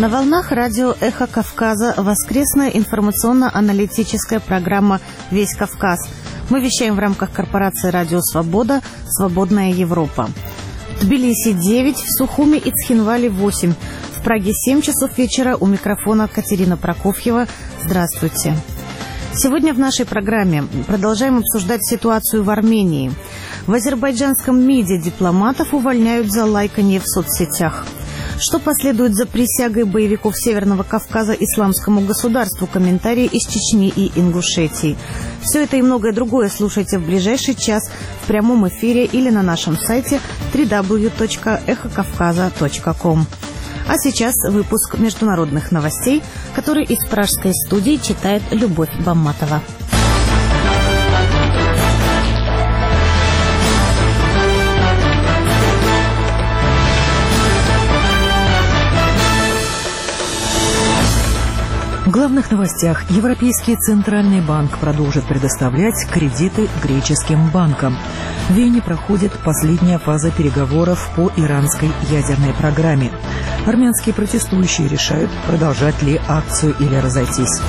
На волнах радио «Эхо Кавказа» воскресная информационно-аналитическая программа «Весь Кавказ». Мы вещаем в рамках корпорации «Радио Свобода. Свободная Европа». В Тбилиси 9, в Сухуми и Цхинвале 8. В Праге 7 часов вечера. У микрофона Катерина Прокофьева. Здравствуйте. Сегодня в нашей программе продолжаем обсуждать ситуацию в Армении. В азербайджанском МИДе дипломатов увольняют за лайканье в соцсетях. Что последует за присягой боевиков Северного Кавказа исламскому государству? Комментарии из Чечни и Ингушетии. Все это и многое другое слушайте в ближайший час в прямом эфире или на нашем сайте www.эхокавказа.ком. А сейчас выпуск международных новостей, который из пражской студии читает Любовь Бамматова. В главных новостях. Европейский Центральный банк продолжит предоставлять кредиты греческим банкам. В Вене проходит последняя фаза переговоров по иранской ядерной программе. Армянские протестующие решают, продолжать ли акцию или разойтись.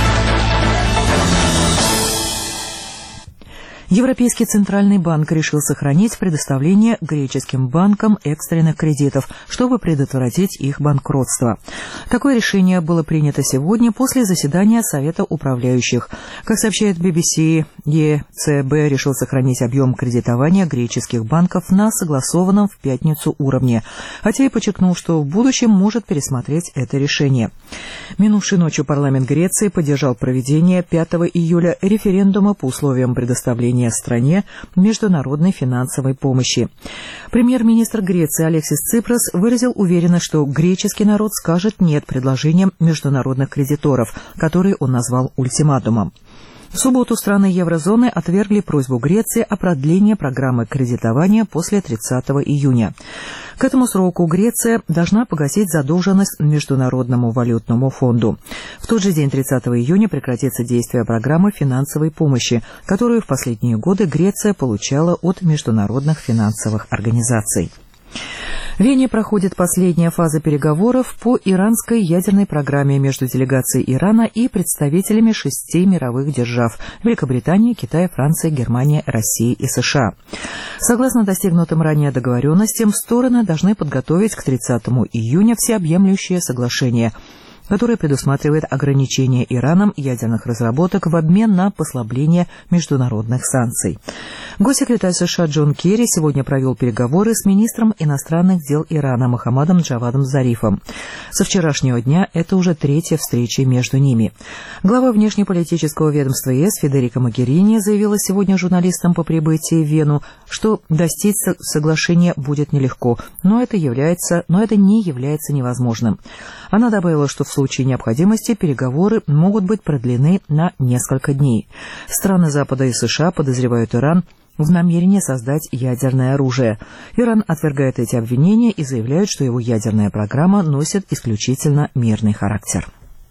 Европейский Центральный банк решил сохранить предоставление греческим банкам экстренных кредитов, чтобы предотвратить их банкротство. Такое решение было принято сегодня после заседания Совета управляющих. Как сообщает BBC, ЕЦБ решил сохранить объем кредитования греческих банков на согласованном в пятницу уровне, хотя и подчеркнул, что в будущем может пересмотреть это решение. Минувшей ночью парламент Греции поддержал проведение 5 июля референдума по условиям предоставления стране международной финансовой помощи. Премьер-министр Греции Алексис Ципрос выразил уверенность, что греческий народ скажет «нет» предложениям международных кредиторов, которые он назвал ультиматумом. В субботу страны еврозоны отвергли просьбу Греции о продлении программы кредитования после 30 июня. К этому сроку Греция должна погасить задолженность Международному валютному фонду. В тот же день, 30 июня, прекратится действие программы финансовой помощи, которую в последние годы Греция получала от международных финансовых организаций. В Вене проходит последняя фаза переговоров по иранской ядерной программе между делегацией Ирана и представителями 6 мировых держав – Великобритании, Китая, Франции, Германии, России и США. Согласно достигнутым ранее договоренностям, стороны должны подготовить к 30 июня всеобъемлющее соглашение, которое предусматривает ограничение Ираном ядерных разработок в обмен на послабление международных санкций. Госсекретарь США Джон Керри сегодня провел переговоры с министром иностранных дел Ирана Мохаммадом Джавадом Зарифом. Со вчерашнего дня это уже третья встреча между ними. Глава внешнеполитического ведомства ЕС Федерико Могерини заявила сегодня журналистам по прибытии в Вену, что достичь соглашения будет нелегко, но это не является невозможным. Она добавила, что в случае необходимости переговоры могут быть продлены на несколько дней. Страны Запада и США подозревают Иран в намерении создать ядерное оружие. Иран отвергает эти обвинения и заявляет, что его ядерная программа носит исключительно мирный характер.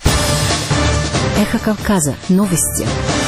Эхо Кавказа. Новости.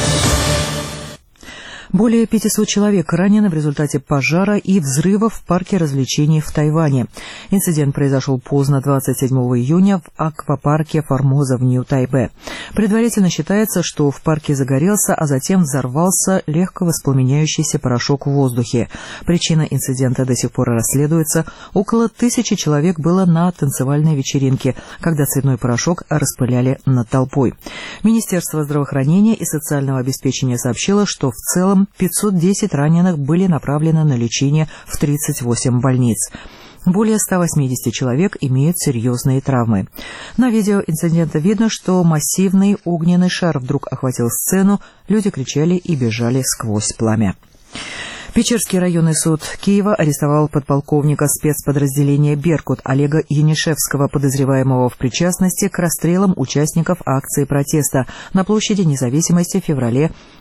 Более 500 человек ранены в результате пожара и взрыва в парке развлечений в Тайване. Инцидент произошел поздно 27 июня в аквапарке Формоза в Нью-Тайбе. Предварительно считается, что в парке загорелся, а затем взорвался легко воспламеняющийся порошок в воздухе. Причина инцидента до сих пор расследуется. Около 1000 человек было на танцевальной вечеринке, когда цветной порошок распыляли над толпой. Министерство здравоохранения и социального обеспечения сообщило, что в целом 510 раненых были направлены на лечение в 38 больниц. Более 180 человек имеют серьезные травмы. На видео инцидента видно, что массивный огненный шар вдруг охватил сцену, люди кричали и бежали сквозь пламя. Печерский районный суд Киева арестовал подполковника спецподразделения «Беркут» Олега Янишевского, подозреваемого в причастности к расстрелам участников акции протеста на площади Независимости в феврале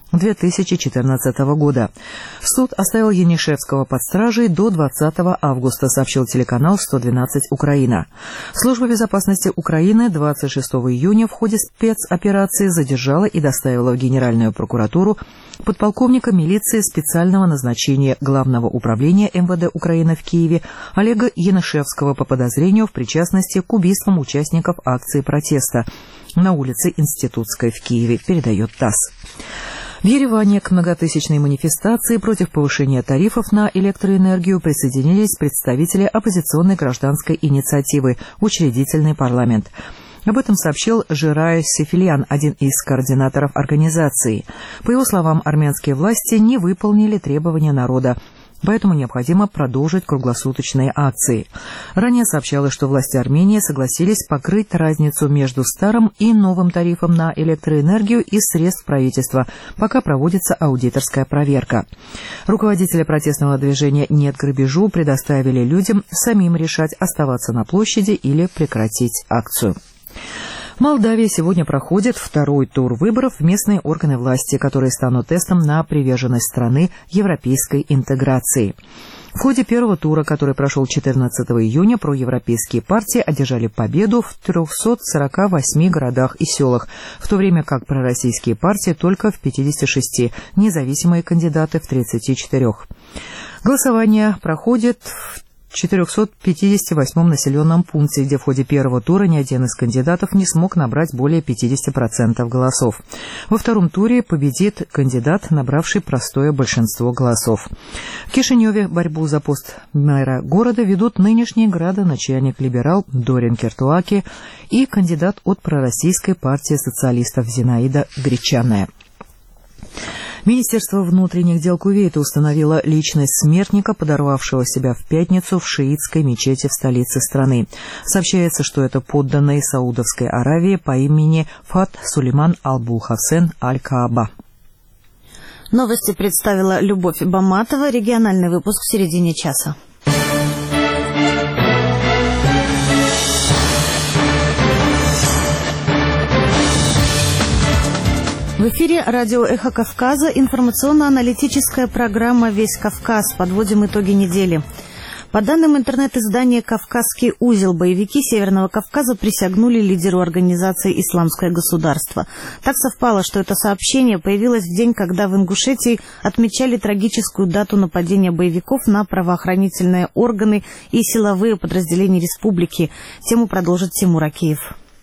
2014 года. Суд оставил Янишевского под стражей до 20 августа, сообщил телеканал 112 «Украина». Служба безопасности Украины 26 июня в ходе спецоперации задержала и доставила в Генеральную прокуратуру подполковника милиции специального назначения Главного управления МВД Украины в Киеве Олега Янишевского по подозрению в причастности к убийствам участников акции протеста на улице Институтской в Киеве, передает ТАСС. В Ереване к многотысячной манифестации против повышения тарифов на электроэнергию присоединились представители оппозиционной гражданской инициативы «Учредительный парламент». Об этом сообщил Жирай Сефильян, один из координаторов организации. По его словам, армянские власти не выполнили требования народа, поэтому необходимо продолжить круглосуточные акции. Ранее сообщалось, что власти Армении согласились покрыть разницу между старым и новым тарифом на электроэнергию из средств правительства, пока проводится аудиторская проверка. Руководители протестного движения «Нет грабежу» предоставили людям самим решать, оставаться на площади или прекратить акцию. В Молдавии сегодня проходит второй тур выборов в местные органы власти, которые станут тестом на приверженность страны европейской интеграции. В ходе первого тура, который прошел 14 июня, проевропейские партии одержали победу в 348 городах и селах, в то время как пророссийские партии только в 56, независимые кандидаты в 34. Голосование проходит в 458-м населенном пункте, где в ходе первого тура ни один из кандидатов не смог набрать более 50% голосов. Во втором туре победит кандидат, набравший простое большинство голосов. В Кишиневе борьбу за пост мэра города ведут нынешний градоначальник-либерал Дорин Кертуаки и кандидат от пророссийской партии социалистов Зинаида Гречаная. Министерство внутренних дел Кувейта установило личность смертника, подорвавшего себя в пятницу в шиитской мечети в столице страны. Сообщается, что это подданный Саудовской Аравии по имени Фат Сулейман Аль-Булхасен Аль-Кааба. Новости представила Любовь Баматова. Региональный выпуск в середине часа. В эфире радио «Эхо Кавказа» информационно-аналитическая программа «Весь Кавказ». Подводим итоги недели. По данным интернет-издания «Кавказский узел», боевики Северного Кавказа присягнули лидеру организации «Исламское государство». Так совпало, что это сообщение появилось в день, когда в Ингушетии отмечали трагическую дату нападения боевиков на правоохранительные органы и силовые подразделения республики. Тему продолжит Тимур Акиев.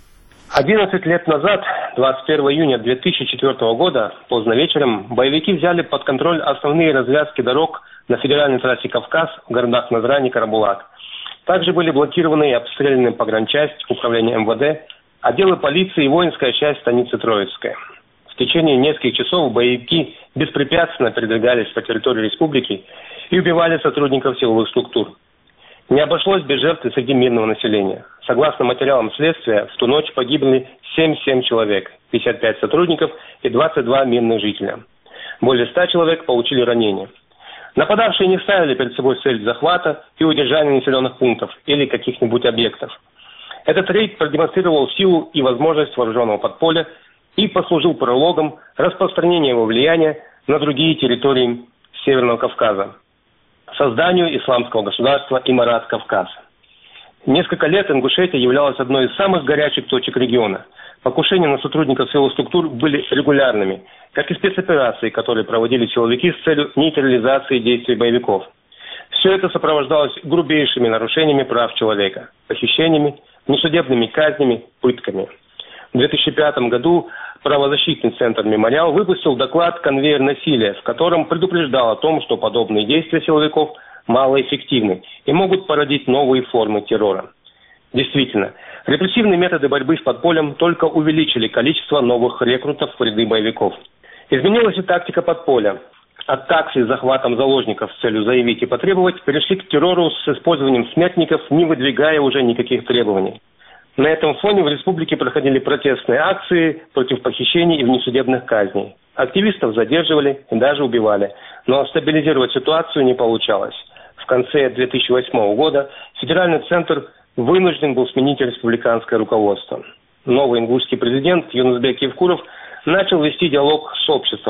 11 лет назад, 21 июня 2004 года, поздно вечером, боевики взяли под контроль основные развязки дорог на федеральной трассе Кавказ в городах Назрань и Карабулак. Также были блокированы и обстреляны погранчасть, управление МВД, отделы полиции и воинская часть станицы Троицкая. В течение нескольких часов боевики беспрепятственно передвигались по территории республики и убивали сотрудников силовых структур. Не обошлось без жертв среди мирного населения. Согласно материалам следствия, в ту ночь погибли 77 человек, 55 сотрудников и 22 мирных жителя. Более 100 человек получили ранения. Нападавшие не ставили перед собой цель захвата и удержания населенных пунктов или каких-нибудь объектов. Этот рейд продемонстрировал силу и возможность вооруженного подполья и послужил прологом распространения его влияния на другие территории Северного Кавказа, созданию исламского государства Имарат Кавказ. Несколько лет Ингушетия являлась одной из самых горячих точек региона. Покушения на сотрудников силовых структур были регулярными, как и спецоперации, которые проводили силовики с целью нейтрализации действий боевиков. Все это сопровождалось грубейшими нарушениями прав человека, похищениями, несудебными казнями, пытками. В 2005 году правозащитный центр «Мемориал» выпустил доклад «Конвейер насилия», в котором предупреждал о том, что подобные действия силовиков малоэффективны и могут породить новые формы террора. Действительно, репрессивные методы борьбы с подпольем только увеличили количество новых рекрутов в ряды боевиков. Изменилась и тактика подполья. От акций с захватом заложников с целью заявить и потребовать перешли к террору с использованием смертников, не выдвигая уже никаких требований. На этом фоне в республике проходили протестные акции против похищений и внесудебных казней. Активистов задерживали и даже убивали, но стабилизировать ситуацию не получалось. В конце 2008 года федеральный центр вынужден был сменить республиканское руководство. Новый ингушский президент Юнусбек Евкуров начал вести диалог с обществом,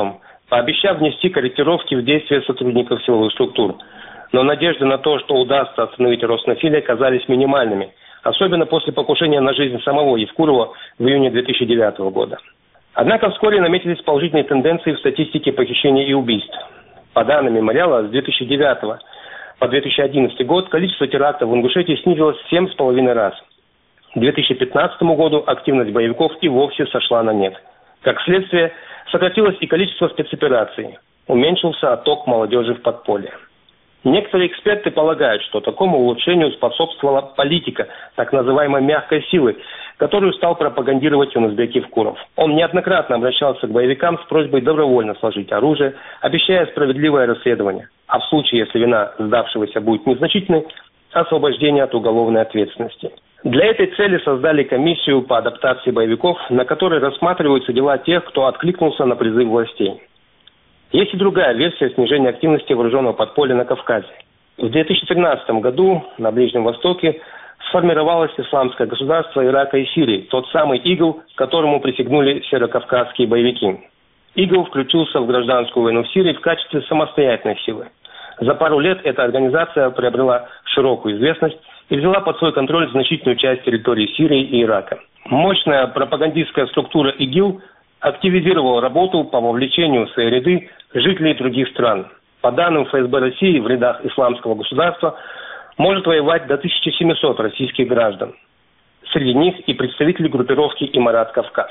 пообещав внести корректировки в действия сотрудников силовых структур. Но надежды на то, что удастся остановить рост насилия, казались минимальными, особенно после покушения на жизнь самого Евкурова в июне 2009 года. Однако вскоре наметились положительные тенденции в статистике похищений и убийств. По данным мемориала, с 2009 по 2011 год количество терактов в Ингушетии снизилось в 7,5 раз. К 2015 году активность боевиков и вовсе сошла на нет. Как следствие, сократилось и количество спецопераций. Уменьшился отток молодежи в подполье. Некоторые эксперты полагают, что такому улучшению способствовала политика так называемой мягкой силы, которую стал пропагандировать Юнусбек Евкуров. Он неоднократно обращался к боевикам с просьбой добровольно сложить оружие, обещая справедливое расследование, а в случае, если вина сдавшегося будет незначительной, освобождение от уголовной ответственности. Для этой цели создали комиссию по адаптации боевиков, на которой рассматриваются дела тех, кто откликнулся на призыв властей. Есть и другая версия снижения активности вооруженного подполья на Кавказе. В 2013 году на Ближнем Востоке сформировалось исламское государство Ирака и Сирии, тот самый ИГИЛ, которому присягнули северокавказские боевики. ИГИЛ включился в гражданскую войну в Сирии в качестве самостоятельной силы. За пару лет эта организация приобрела широкую известность и взяла под свой контроль значительную часть территории Сирии и Ирака. Мощная пропагандистская структура ИГИЛ активизировала работу по вовлечению в свои ряды жителей других стран. По данным ФСБ России, в рядах исламского государства может воевать до 1700 российских граждан. Среди них и представители группировки «Имарат Кавказ».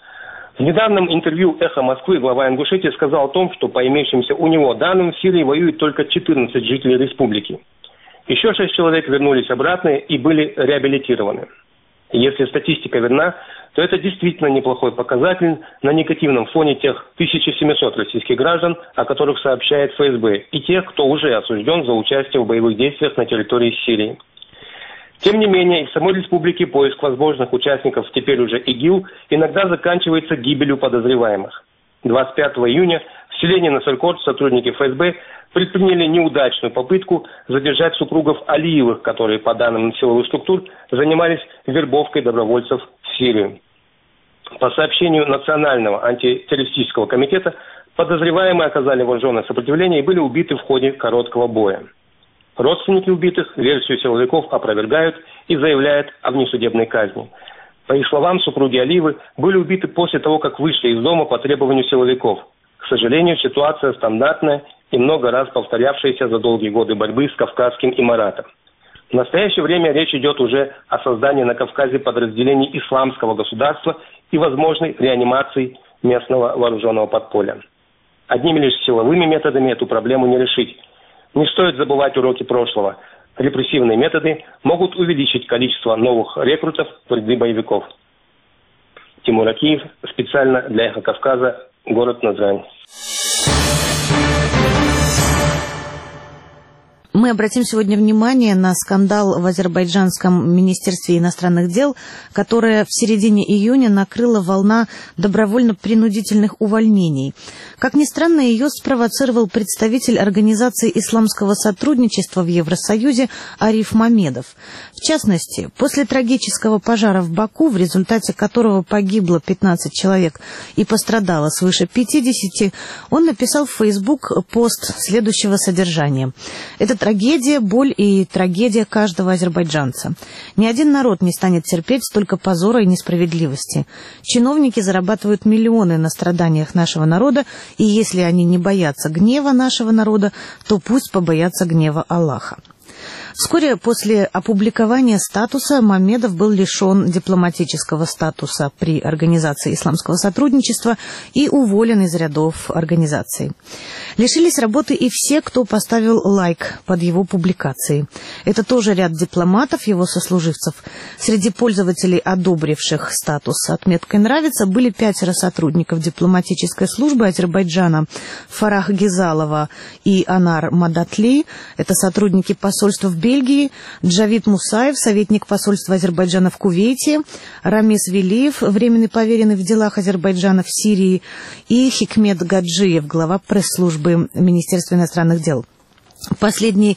В недавнем интервью «Эхо Москвы» глава Ингушетии сказал о том, что по имеющимся у него данным в Сирии воюют только 14 жителей республики. Еще 6 человек вернулись обратно и были реабилитированы. Если статистика верна, то это действительно неплохой показатель на негативном фоне тех 1700 российских граждан, о которых сообщает ФСБ, и тех, кто уже осужден за участие в боевых действиях на территории Сирии. Тем не менее, и в самой республике поиск возможных участников теперь уже ИГИЛ иногда заканчивается гибелью подозреваемых. 25 июня в селении Насалькорт сотрудники ФСБ предприняли неудачную попытку задержать супругов Алиевых, которые, по данным силовых структур, занимались вербовкой добровольцев в Сирию. По сообщению Национального антитеррористического комитета, подозреваемые оказали вооруженное сопротивление и были убиты в ходе короткого боя. Родственники убитых версию силовиков опровергают и заявляют о внесудебной казни. По их словам, супруги Алиевы были убиты после того, как вышли из дома по требованию силовиков. К сожалению, ситуация стандартная и много раз повторявшаяся за долгие годы борьбы с Кавказским Имаратом. В настоящее время речь идет уже о создании на Кавказе подразделений исламского государства и возможной реанимации местного вооруженного подполья. Одними лишь силовыми методами эту проблему не решить. Не стоит забывать уроки прошлого. Репрессивные методы могут увеличить количество новых рекрутов в ряды боевиков. Тимур Акиев, специально для «Эхо Кавказа», город Назрань. Мы обратим сегодня внимание на скандал в Азербайджанском министерстве иностранных дел, которое в середине июня накрыла волна добровольно-принудительных увольнений. Как ни странно, ее спровоцировал представитель Организации исламского сотрудничества в Евросоюзе Ариф Мамедов. В частности, после трагического пожара в Баку, в результате которого погибло 15 человек и пострадало свыше 50, он написал в Facebook пост следующего содержания. Это трагедия, боль и трагедия каждого азербайджанца. Ни один народ не станет терпеть столько позора и несправедливости. Чиновники зарабатывают миллионы на страданиях нашего народа, и если они не боятся гнева нашего народа, то пусть побоятся гнева Аллаха. Вскоре после опубликования статуса Мамедов был лишен дипломатического статуса при Организации исламского сотрудничества и уволен из рядов организации. Лишились работы и все, кто поставил лайк под его публикацией. Это тоже ряд дипломатов, его сослуживцев. Среди пользователей, одобривших статус с отметкой «Нравится», были 5 сотрудников дипломатической службы Азербайджана: Фарах Гизалова и Анар Мадатли, это сотрудники посольства в Бельгии, Джавид Мусаев, советник посольства Азербайджана в Кувейте, Рамис Велиев, временный поверенный в делах Азербайджана в Сирии, и Хикмет Гаджиев, глава пресс-службы Министерства иностранных дел. Последний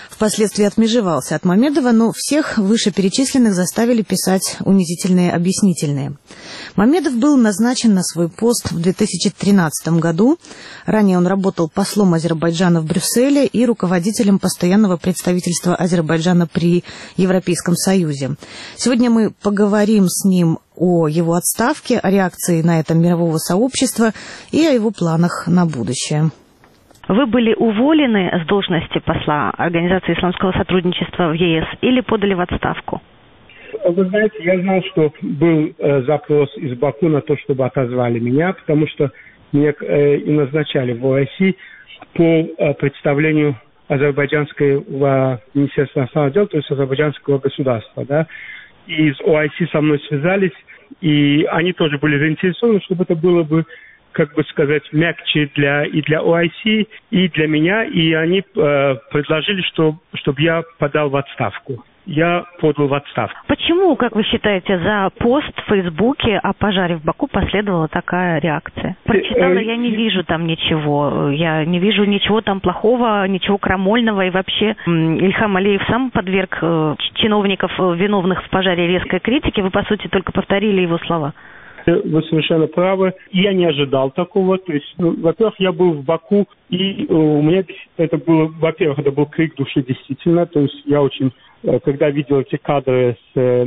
впоследствии отмежевался от Мамедова, но всех вышеперечисленных заставили писать унизительные объяснительные. Мамедов был назначен на свой пост в 2013 году. Ранее он работал послом Азербайджана в Брюсселе и руководителем постоянного представительства Азербайджана при Европейском Союзе. Сегодня мы поговорим с ним о его отставке, о реакции на это мирового сообщества и о его планах на будущее. Вы были уволены с должности посла Организации исламского сотрудничества в ЕС или подали в отставку? Вы знаете, я знал, что был запрос из Баку на то, чтобы отозвали меня, потому что меня и назначали в ОАСИ по представлению азербайджанского Министерства иностранных дел, то есть азербайджанского государства, да. И из ОАСИ со мной связались, и они тоже были заинтересованы, чтобы это было бы, как бы сказать, мягче и для ОАСИ, и для меня, и они предложили, чтобы я подал в отставку. Я подал в отставку. Почему, как вы считаете, за пост в Фейсбуке о пожаре в Баку последовала такая реакция? Прочитала, я не вижу там ничего. Я не вижу ничего там плохого, ничего крамольного. И вообще Ильхам Алиев сам подверг чиновников, виновных в пожаре, резкой критике. Вы, по сути, только повторили его слова. Вы совершенно правы. Я не ожидал такого. То есть, во-первых, я был в Баку, и у меня это было, во-первых, это был крик души действительно. То есть я очень, когда видел эти кадры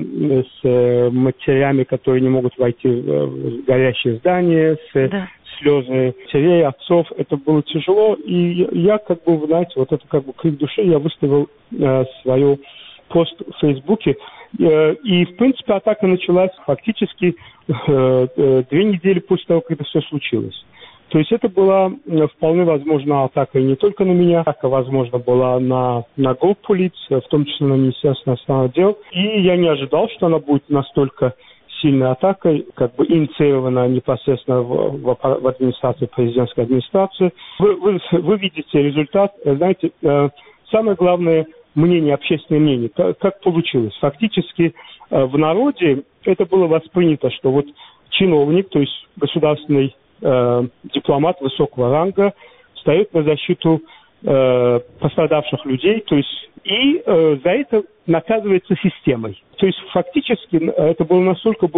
с матерями, которые не могут войти в горящее здание, слезы матерей, отцов, это было тяжело. И я, как бы, знаете, вот это как бы крик души, я выставил свою пост в Фейсбуке. И, в принципе, атака началась фактически 2 недели после того, как это все случилось. То есть это была вполне возможно атака и не только на меня, атака, возможно, была на группу лиц, в том числе на Министерство иностранных дел. И я не ожидал, что она будет настолько сильной атакой, как бы инициирована непосредственно в администрации, президентской администрации. Вы видите результат. Знаете, самое главное мнение, общественное мнение, как получилось. Фактически в народе это было воспринято, что вот чиновник, то есть государственный дипломат высокого ранга, стоит на защиту пострадавших людей, то есть и за это наказывается системой. То есть фактически это было настолько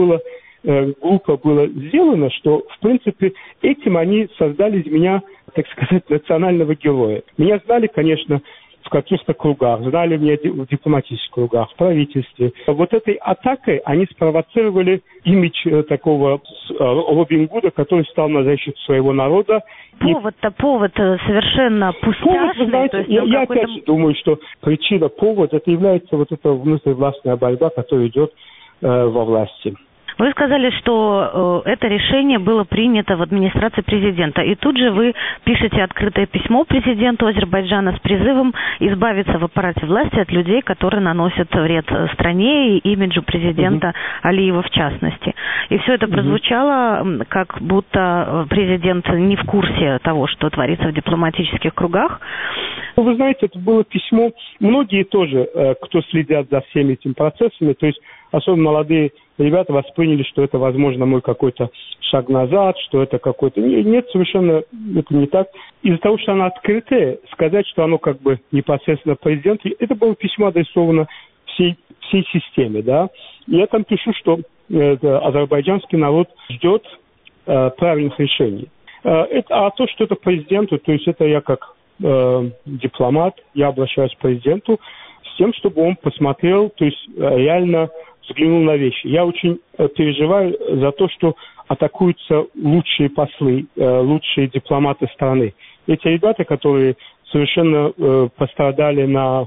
глупо было сделано, что в принципе этим они создали из меня, так сказать, национального героя. Меня знали, конечно, в каких-то кругах, знали меня в дипломатических кругах, в правительстве. Вот этой атакой они спровоцировали имидж такого Робин Гуда, который стал на защиту своего народа. Повод совершенно пустяшный. Знаете, то есть, я опять думаю, что причина, повод, это является вот эта внутривластная борьба, которая идет во власти. Вы сказали, что это решение было принято в администрации президента. И тут же вы пишете открытое письмо президенту Азербайджана с призывом избавиться в аппарате власти от людей, которые наносят вред стране и имиджу президента Алиева в частности. И все это прозвучало, как будто президент не в курсе того, что творится в дипломатических кругах. Вы знаете, это было письмо. Многие тоже, кто следят за всеми этими процессами, то есть особенно молодые ребята восприняли, что это, возможно, мой какой-то шаг назад, что это какой-то... Нет, совершенно это не так. Из-за того, что оно открытое, сказать, что оно как бы непосредственно президенту, это было письмо адресовано всей системе, да. И я там пишу, что азербайджанский народ ждет правильных решений. А то, что это президенту, то есть это я как дипломат, я обращаюсь к президенту с тем, чтобы он посмотрел, то есть реально взглянул на вещи. Я очень переживаю за то, что атакуются лучшие послы, лучшие дипломаты страны. Эти ребята, которые совершенно пострадали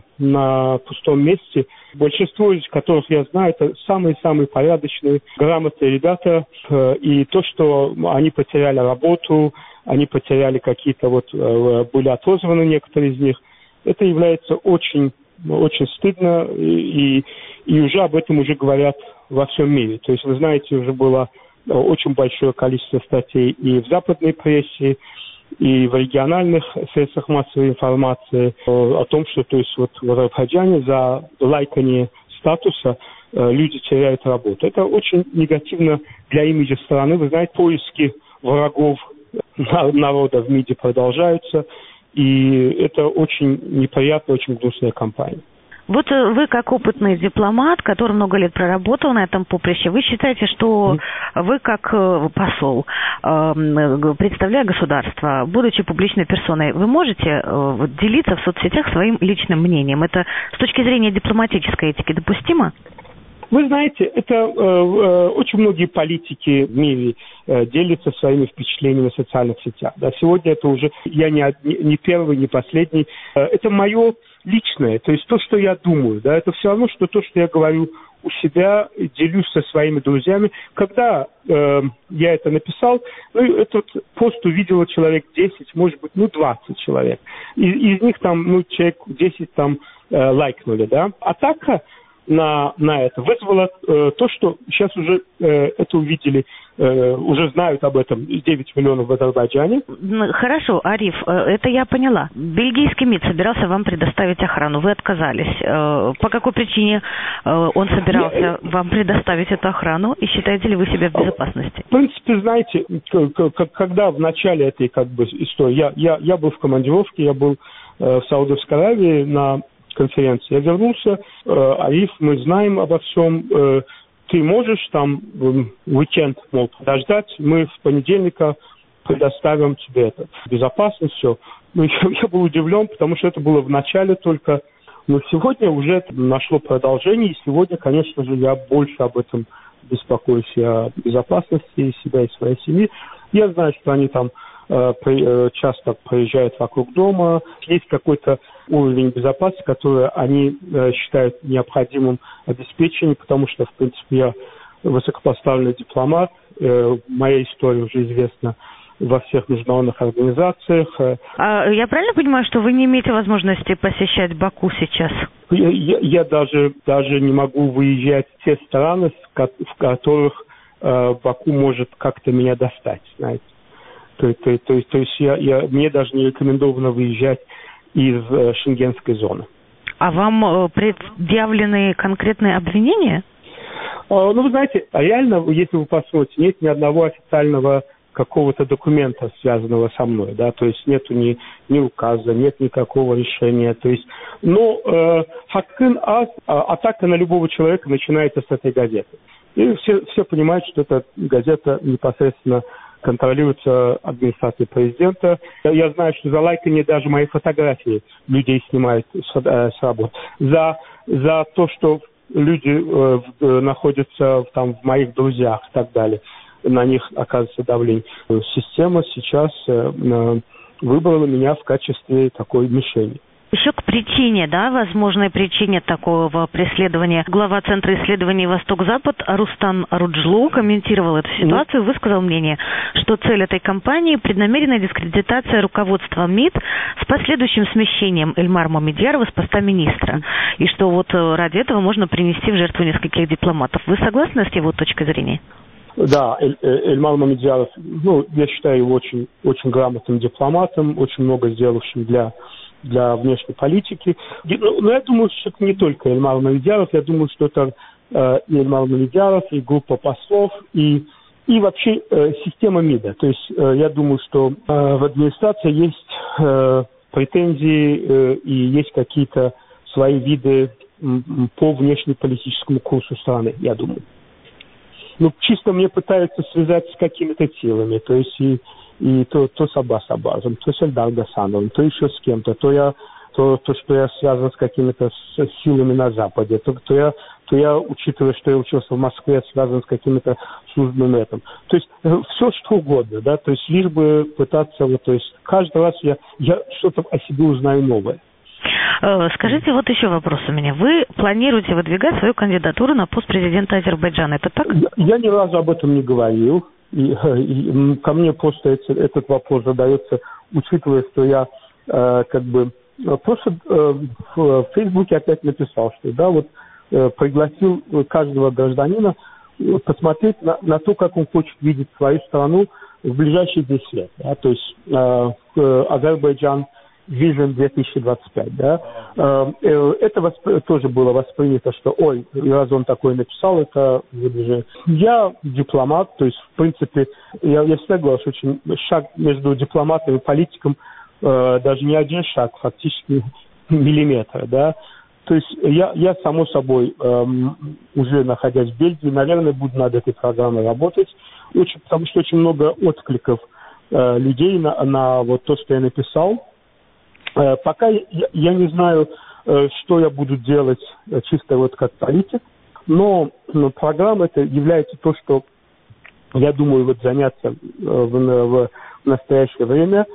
на пустом месте, большинство из которых я знаю, это самые-самые порядочные, грамотные ребята. И то, что они потеряли работу, они потеряли какие-то были отозваны некоторые из них, это является очень стыдно, и уже об этом уже говорят во всем мире. То есть, вы знаете, уже было очень большое количество статей и в западной прессе, и в региональных средствах массовой информации о том, что то есть, в Азербайджане за лайкание статуса люди теряют работу. Это очень негативно для имиджа страны. Вы знаете, поиски врагов народа в МИДе продолжаются. И это очень неприятная, очень грустная кампания. Вот вы, как опытный дипломат, который много лет проработал на этом поприще, вы считаете, что вы, как посол, представляя государство, будучи публичной персоной, вы можете делиться в соцсетях своим личным мнением? Это с точки зрения дипломатической этики допустимо? Вы знаете, это очень многие политики в мире делятся своими впечатлениями в социальных сетях. Да, сегодня это уже, я не первый, не последний, это мое личное, то есть то, что я думаю, да, это все равно, что то, что я говорю у себя, делюсь со своими друзьями. Когда я это написал, этот пост увидело человек 10, может быть, 20 человек. Из них там, человек 10 там лайкнули, да. Атака на это вызвало то, что сейчас уже это увидели, уже знают об этом 9 миллионов в Азербайджане. Хорошо, Ариф, это я поняла. Бельгийский МИД собирался вам предоставить охрану, вы отказались. По какой причине он собирался вам предоставить эту охрану, и считаете ли вы себя в безопасности? В принципе, знаете, когда в начале этой истории, я был в командировке, я был в Саудовской Аравии на конференции. Я вернулся, Ариф, мы знаем обо всем, ты можешь там уикенд, подождать, мы с понедельника предоставим тебе это. Безопасность, все. Я был удивлен, потому что это было в начале только, но сегодня уже это нашло продолжение, и сегодня, конечно же, я больше об этом беспокоюсь, о безопасности себя и своей семьи. Я знаю, что они там часто проезжают вокруг дома. Есть какой-то уровень безопасности, который они считают необходимым обеспечением, потому что, в принципе, я высокопоставленный дипломат. Моя история уже известна во всех международных организациях. Я правильно понимаю, что вы не имеете возможности посещать Баку сейчас? Я даже не могу выезжать в те страны, в которых Баку может как-то меня достать, знаете. То есть мне даже не рекомендовано выезжать из шенгенской зоны. А вам предъявлены конкретные обвинения? Вы знаете, реально, если вы посмотрите, нет ни одного официального какого-то документа, связанного со мной, да, то есть нету ни указа, нет никакого решения, то есть, атака на любого человека начинается с этой газеты. И все понимают, что эта газета непосредственно контролируется администрацией президента. Я знаю, что за лайкание даже мои фотографии людей снимают с работы. За то, что люди находятся там в моих друзьях и так далее, на них оказывается давление. Система сейчас выбрала меня в качестве такой мишени. Еще к причине, возможной причине такого преследования, глава Центра исследований Восток-Запад Рустам Руджлу комментировал эту ситуацию, высказал мнение, что цель этой кампании – преднамеренная дискредитация руководства МИД с последующим смещением Эльмара Мамедьярова с поста министра, и что вот ради этого можно принести в жертву нескольких дипломатов. Вы согласны с его точкой зрения? Да, Эльмар Мамедьяров, я считаю его очень, очень грамотным дипломатом, очень много сделавшим для внешней политики. Но я думаю, что это не только Эльмар Мамедьяров, я думаю, что это и Эльмар Мамедьяров, и группа послов, и вообще система МИДа. То есть я думаю, что в администрации есть претензии и есть какие-то свои виды по внешнеполитическому курсу страны, я думаю. Чисто мне пытаются связать с какими-то силами, то есть и то с Аббас Аббазом, то с Эльдар Гасановым, то еще с кем-то, то, что я связан с какими-то силами на Западе, то я, учитывая, что я учился в Москве, связан с какими-то службами этом. То есть все что угодно, да, то есть лишь бы пытаться, то есть каждый раз я что-то о себе узнаю новое. Скажите, вот еще вопрос у меня. Вы планируете выдвигать свою кандидатуру на пост президента Азербайджана, это так? Я ни разу об этом не говорил. И ко мне просто этот вопрос задается, учитывая, что я просто в Фейсбуке опять написал, что пригласил каждого гражданина посмотреть на то, как он хочет видеть свою страну в ближайшие 10 лет. Да? То есть Азербайджан Vision 2025, да, это тоже было воспринято, что, раз он такой написал, это выдвижение. Я дипломат, то есть, в принципе, я всегда говорил, что шаг между дипломатом и политиком даже не один шаг, фактически миллиметр, да. То есть я само собой, уже находясь в Бельгии, наверное, буду над этой программой работать, потому что очень много откликов людей на вот то, что я написал. Пока я не знаю, что я буду делать чисто вот как политик, но программа это является то, что я думаю вот заняться в настоящее время.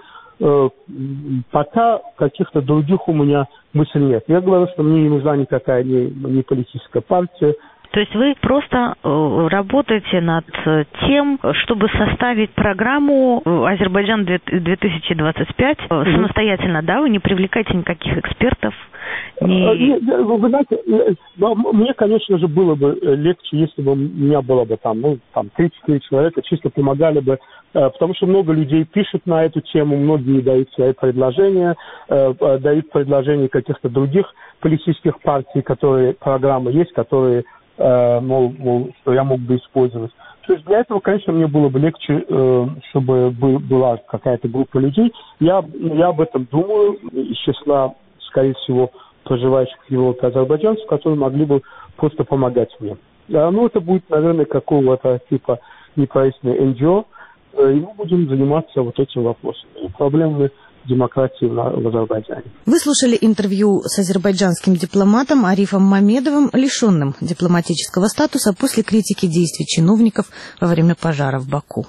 Пока каких-то других у меня мыслей нет. Я говорю, что мне не нужна никакая ни политическая партия. То есть вы просто работаете над тем, чтобы составить программу «Азербайджан-2025» самостоятельно, да? Вы не привлекаете никаких экспертов? Вы знаете, мне, конечно же, было бы легче, если бы у меня было бы там 3-4 человека, чисто помогали бы, потому что много людей пишут на эту тему, многие дают свои предложения, дают предложения каких-то других политических партий, программы есть, которые что я мог бы использовать. То есть для этого, конечно, мне было бы легче, чтобы была какая-то группа людей. Я об этом думаю, из числа, скорее всего, проживающих в Европе азербайджанцев, которые могли бы просто помогать мне. Это будет, наверное, какого-то типа неправительственной НГО, и мы будем заниматься вот этим вопросом. Проблемы демократии в Азербайджане. Вы слушали интервью с азербайджанским дипломатом Арифом Мамедовым, лишенным дипломатического статуса после критики действий чиновников во время пожара в Баку.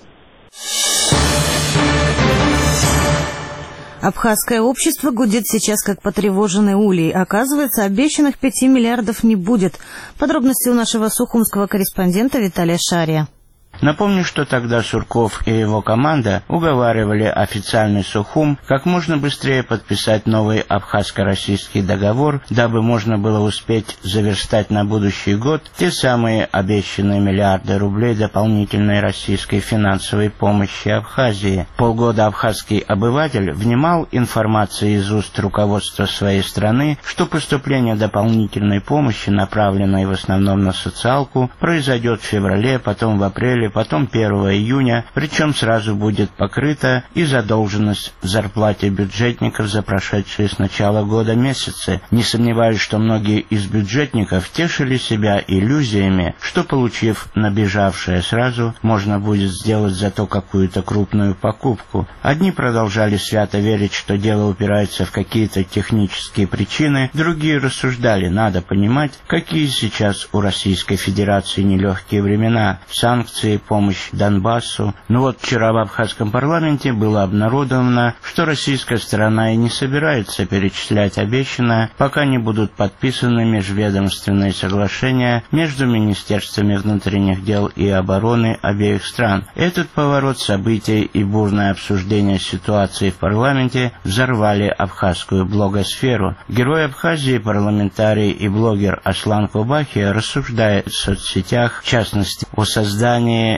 Абхазское общество гудит сейчас как потревоженный улей. Оказывается, обещанных 5 миллиардов не будет. Подробности у нашего сухумского корреспондента Виталия Шария. Напомню, что тогда Сурков и его команда уговаривали официальный Сухум как можно быстрее подписать новый абхазско-российский договор, дабы можно было успеть заверстать на будущий год те самые обещанные миллиарды рублей дополнительной российской финансовой помощи Абхазии. Полгода абхазский обыватель внимал информации из уст руководства своей страны, что поступление дополнительной помощи, направленной в основном на социалку, произойдет в феврале, потом в апреле, потом 1 июня, причем сразу будет покрыта и задолженность в зарплате бюджетников за прошедшие с начала года месяцы. Не сомневаюсь, что многие из бюджетников тешили себя иллюзиями, что, получив набежавшее сразу, можно будет сделать зато какую-то крупную покупку. Одни продолжали свято верить, что дело упирается в какие-то технические причины, другие рассуждали, надо понимать, какие сейчас у Российской Федерации нелегкие времена, санкции, помощь Донбассу. Но вот вчера в абхазском парламенте было обнародовано, что российская сторона и не собирается перечислять обещанное, пока не будут подписаны межведомственные соглашения между министерствами внутренних дел и обороны обеих стран. Этот поворот событий и бурное обсуждение ситуации в парламенте взорвали абхазскую блогосферу. Герой Абхазии, парламентарий и блогер Аслан Кубахи рассуждает в соцсетях, в частности, о создании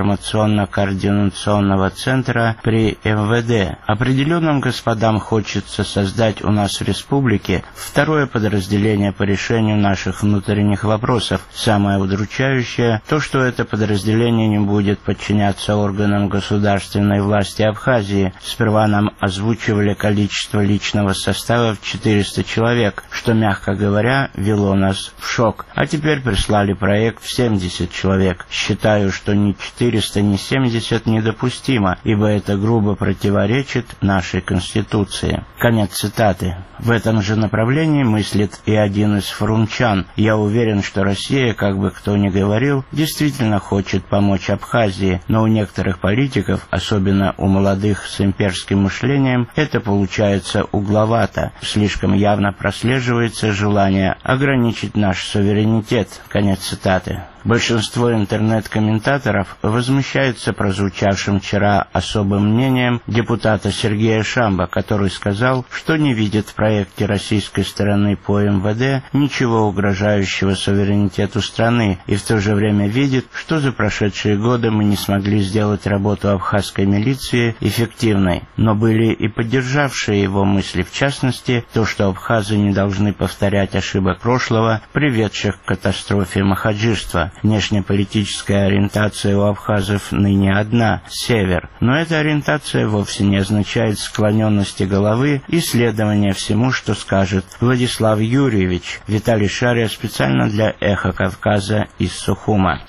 информационно-координационного центра при МВД. Определенным господам хочется создать у нас в республике второе подразделение по решению наших внутренних вопросов. Самое удручающее то, что это подразделение не будет подчиняться органам государственной власти Абхазии. Сперва нам озвучивали количество личного состава в 400 человек, что, мягко говоря, вело нас в шок. А теперь прислали проект в 70 человек. Считаю, что ни 400, ни 70 недопустимо, ибо это грубо противоречит нашей Конституции. Конец цитаты. В этом же направлении мыслит и один из форумчан. Я уверен, что Россия, как бы кто ни говорил, действительно хочет помочь Абхазии, но у некоторых политиков, особенно у молодых с имперским мышлением, это получается угловато. Слишком явно прослеживается желание ограничить наш суверенитет. Конец цитаты. Большинство интернет-комментаторов возмущается прозвучавшим вчера особым мнением депутата Сергея Шамба, который сказал, что не видит в проекте российской стороны по МВД ничего угрожающего суверенитету страны и в то же время видит, что за прошедшие годы мы не смогли сделать работу абхазской милиции эффективной. Но были и поддержавшие его мысли, в частности, то, что абхазы не должны повторять ошибок прошлого, приведших к катастрофе махаджирства. что внешнеполитическая ориентация у абхазов ныне одна – север. Но эта ориентация вовсе не означает склоненности головы и следования всему, что скажет Владислав Юрьевич. Виталий Шария специально для «Эхо Кавказа» из Сухума.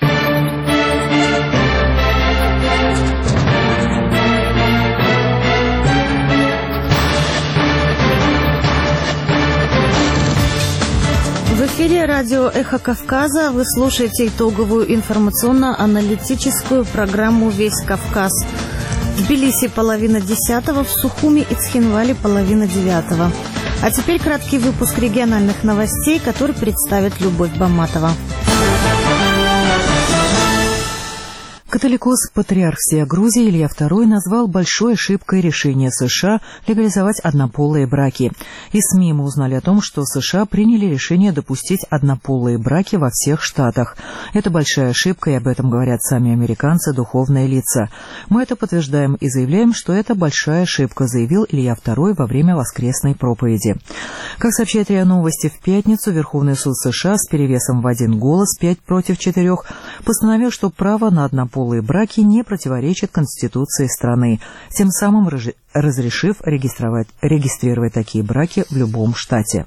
В эфире радио «Эхо Кавказа». Вы слушаете итоговую информационно-аналитическую программу «Весь Кавказ». В Тбилиси 9:30, в Сухуми и Цхинвале 9:30. А теперь краткий выпуск региональных новостей, который представит Любовь Баматова. Католикос патриарх всея Грузии Илья II назвал большой ошибкой решение США легализовать однополые браки. Из СМИ мы узнали о том, что США приняли решение допустить однополые браки во всех штатах. Это большая ошибка, и об этом говорят сами американцы, духовные лица. Мы это подтверждаем и заявляем, что это большая ошибка, заявил Илья II во время воскресной проповеди. Как сообщает РИА Новости, в пятницу Верховный суд США с перевесом в 1 голос, 5-4, постановил, что право на однополые браки не противоречит Конституции страны, тем самым разрешив регистрировать такие браки в любом штате.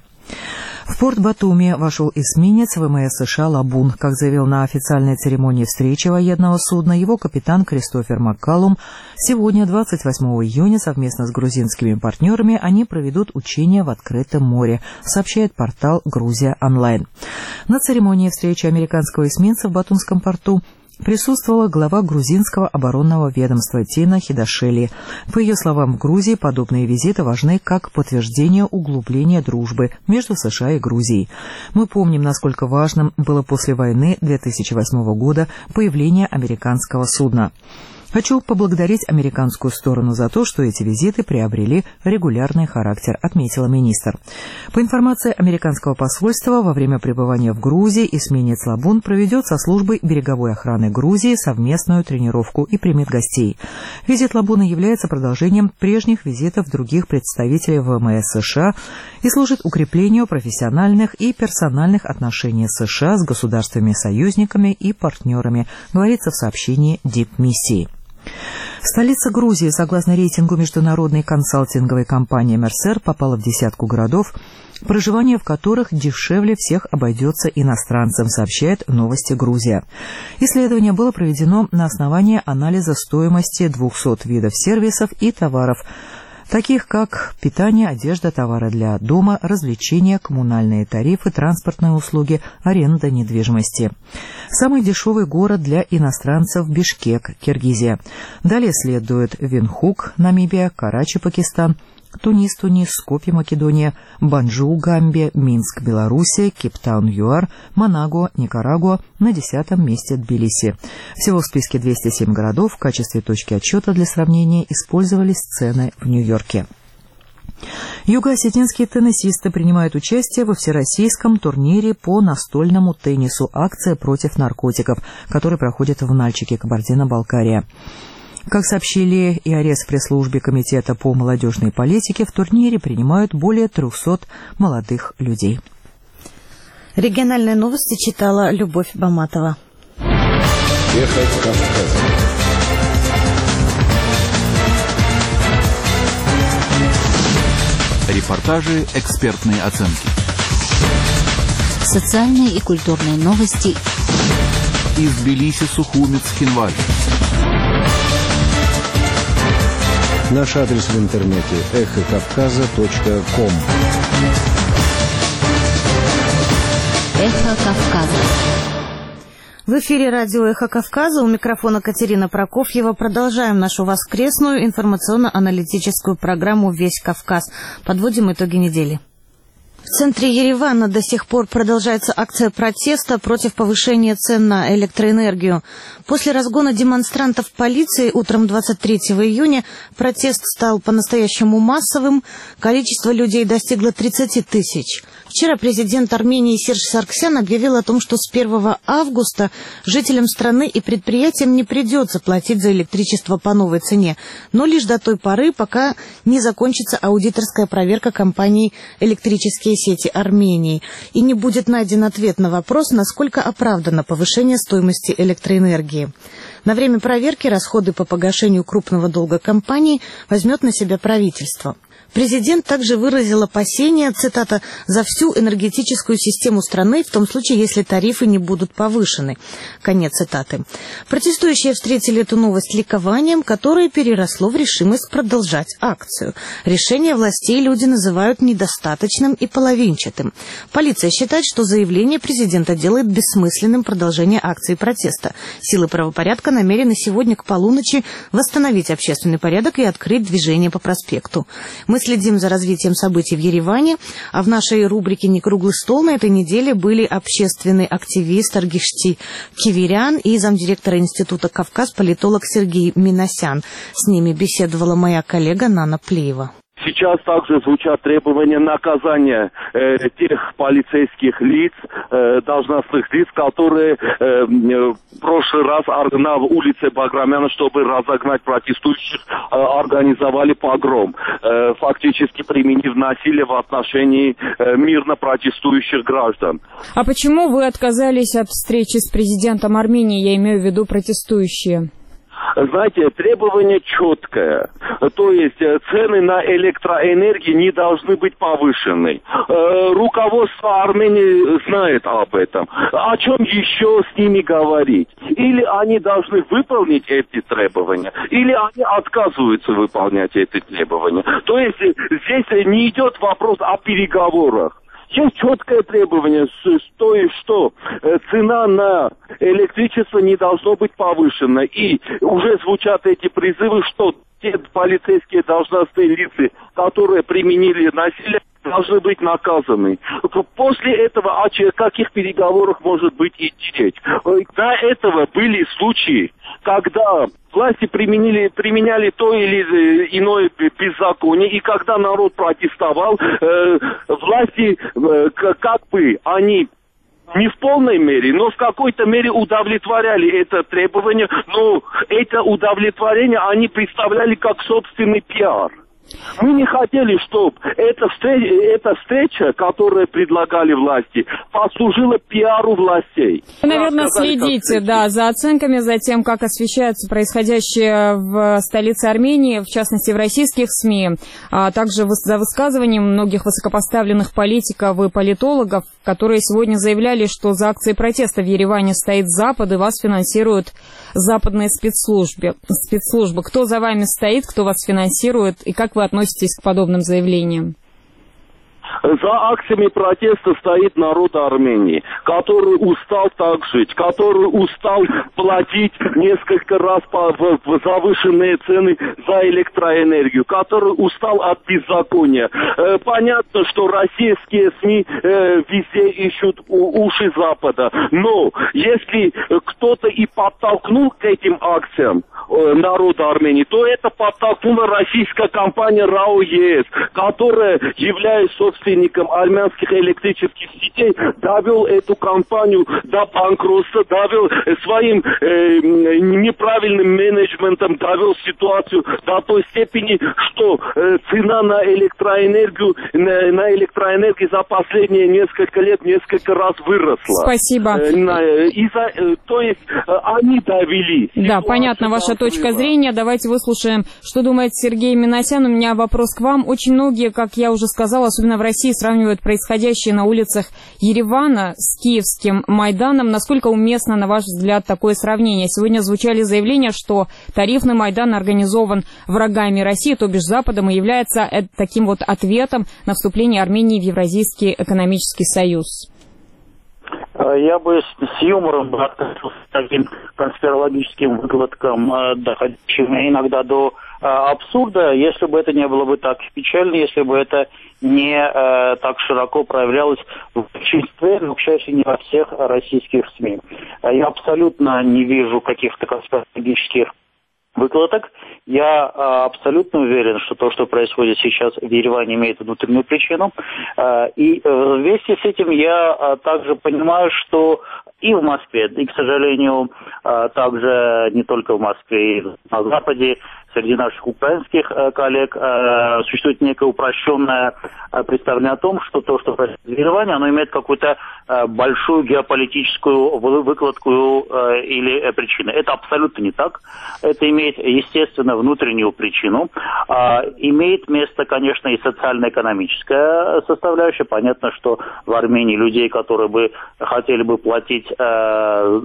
В порт Батуми вошел эсминец ВМС США «Лабун». Как заявил на официальной церемонии встречи военного судна его капитан Кристофер Маккалум, сегодня, 28 июня, совместно с грузинскими партнерами они проведут учения в открытом море, сообщает портал «Грузия онлайн». На церемонии встречи американского эсминца в Батумском порту присутствовала глава грузинского оборонного ведомства Тина Хидашели. По ее словам, в Грузии подобные визиты важны как подтверждение углубления дружбы между США и Грузией. Мы помним, насколько важным было после войны 2008 года появление американского судна. Хочу поблагодарить американскую сторону за то, что эти визиты приобрели регулярный характер, отметила министр. По информации американского посольства, во время пребывания в Грузии эсминец «Лабун» проведет со службой береговой охраны Грузии совместную тренировку и примет гостей. Визит «Лабуна» является продолжением прежних визитов других представителей ВМС США и служит укреплению профессиональных и персональных отношений США с государствами-союзниками и партнерами, говорится в сообщении дипмиссии. Столица Грузии, согласно рейтингу международной консалтинговой компании «Мерсер», попала в десятку городов, проживание в которых дешевле всех обойдется иностранцам, сообщает «Новости Грузия». Исследование было проведено на основании анализа стоимости 200 видов сервисов и товаров, таких как питание, одежда, товары для дома, развлечения, коммунальные тарифы, транспортные услуги, аренда недвижимости. Самый дешевый город для иностранцев – Бишкек, Киргизия. Далее следует Виндхук, Намибия, Карачи, Пакистан, Тунис, Скопье, Македония, Банджу, Гамбия, Минск, Белоруссия, Кейптаун, ЮАР, Манаго, Никарагуа, на 10-м месте Тбилиси. Всего в списке 207 городов. В качестве точки отсчета для сравнения использовались цены в Нью-Йорке. Юго-осетинские теннисисты принимают участие во всероссийском турнире по настольному теннису «Акция против наркотиков», который проходит в Нальчике, Кабардино-Балкария. Как сообщили ИАРЕС в пресс-службе Комитета по молодежной политике, в турнире принимают более 300 молодых людей. Региональные новости читала Любовь Баматова. Эхо Кавказа. Репортажи, экспертные оценки. Социальные и культурные новости. Из Тбилиси, Сухуми, Цхинвале. Наш адрес в интернете эхокавказа.ком. Эхо Кавказа. В эфире радио «Эхо Кавказа», у микрофона Катерина Прокофьева. Продолжаем нашу воскресную информационно-аналитическую программу «Весь Кавказ». Подводим итоги недели. В центре Еревана до сих пор продолжается акция протеста против повышения цен на электроэнергию. После разгона демонстрантов полиции утром 23 июня протест стал по-настоящему массовым. Количество людей достигло 30 тысяч. Вчера президент Армении Серж Саргсян объявил о том, что с 1 августа жителям страны и предприятиям не придется платить за электричество по новой цене, но лишь до той поры, пока не закончится аудиторская проверка компании «Электрические сети Армении, и не будет найден ответ на вопрос, насколько оправдано повышение стоимости электроэнергии. На время проверки расходы по погашению крупного долга компании возьмет на себя правительство. Президент также выразил опасения, цитата, «за всю энергетическую систему страны, в том случае, если тарифы не будут повышены». Конец цитаты. Протестующие встретили эту новость ликованием, которое переросло в решимость продолжать акцию. Решение властей люди называют недостаточным и половинчатым. Полиция считает, что заявление президента делает бессмысленным продолжение акции протеста. Силы правопорядка намерены сегодня к полуночи восстановить общественный порядок и открыть движение по проспекту. Мы следим за развитием событий в Ереване, а в нашей рубрике «Не круглый стол» на этой неделе были общественный активист Аргишти Киверян и замдиректора Института «Кавказ» политолог Сергей Минасян. С ними беседовала моя коллега Нана Плеева. Сейчас также звучат требования наказания тех полицейских лиц, должностных лиц, которые в прошлый раз на улице Баграмяна, чтобы разогнать протестующих, организовали погром, фактически применив насилие в отношении мирно протестующих граждан. А почему вы отказались от встречи с президентом Армении, я имею в виду протестующие? Знаете, требование четкое, то есть цены на электроэнергию не должны быть повышены. Руководство Армении знает об этом. О чем еще с ними говорить? Или они должны выполнить эти требования, или они отказываются выполнять эти требования. То есть здесь не идет вопрос о переговорах. Есть четкое требование, что цена на электричество не должно быть повышена. И уже звучат эти призывы, что те полицейские должностные лица, которые применили насилие, должны быть наказаны. После этого о каких переговорах может быть идти речь? До этого были случаи, когда власти применяли то или иное беззаконие, и когда народ протестовал, власти как бы они не в полной мере, но в какой-то мере удовлетворяли это требование, но это удовлетворение они представляли как собственный пиар. Мы не хотели, чтобы эта встреча, которую предлагали власти, послужила пиару властей. Вы, наверное, следите, за оценками, за тем, как освещается происходящее в столице Армении, в частности, в российских СМИ, а также за высказыванием многих высокопоставленных политиков и политологов, которые сегодня заявляли, что за акцией протеста в Ереване стоит Запад и вас финансируют западные спецслужбы. Кто за вами стоит, кто вас финансирует и как вы относитесь к подобным заявлениям? За акциями протеста стоит народ Армении, который устал так жить, который устал платить несколько раз завышенные цены за электроэнергию, который устал от беззакония. Понятно, что российские СМИ везде ищут уши Запада, но если кто-то и подтолкнул к этим акциям народа Армении, то это подтолкнула российская компания РАО ЕС, которая, являясь собственником армянских электрических сетей, довел эту компанию до банкротства, довел своим неправильным менеджментом, довел ситуацию до той степени, что цена на электроэнергию за последние несколько лет несколько раз выросла. Спасибо. То есть они довели. Да, понятно, ваша точка зрения. Давайте выслушаем, что думает Сергей Минасян. У меня вопрос к вам. Очень многие, как я уже сказала, особенно в России, сравнивают происходящее на улицах Еревана с киевским Майданом. Насколько уместно, на ваш взгляд, такое сравнение? Сегодня звучали заявления, что тарифный Майдан организован врагами России, то бишь Западом, и является таким вот ответом на вступление Армении в Евразийский экономический союз. Я бы с юмором относился к таким конспирологическим выкладкам, доходящим иногда до абсурда, если бы это не было бы так печально, если бы это не так широко проявлялось в большинстве, но, к счастью, не во всех российских СМИ. Я абсолютно не вижу каких-то конспирологических выкладок. Я абсолютно уверен, что то, что происходит сейчас в Ереване, имеет внутреннюю причину. И вместе с этим я также понимаю, что и в Москве. И, к сожалению, также не только в Москве, и на Западе, среди наших украинских коллег существует некое упрощенное представление о том, что то, что происходит в Ереване, оно имеет какую-то большую геополитическую выкладку или причину. Это абсолютно не так. Это имеет, естественно, внутреннюю причину. Имеет место, конечно, и социально-экономическая составляющая. Понятно, что в Армении людей, которые бы хотели бы платить за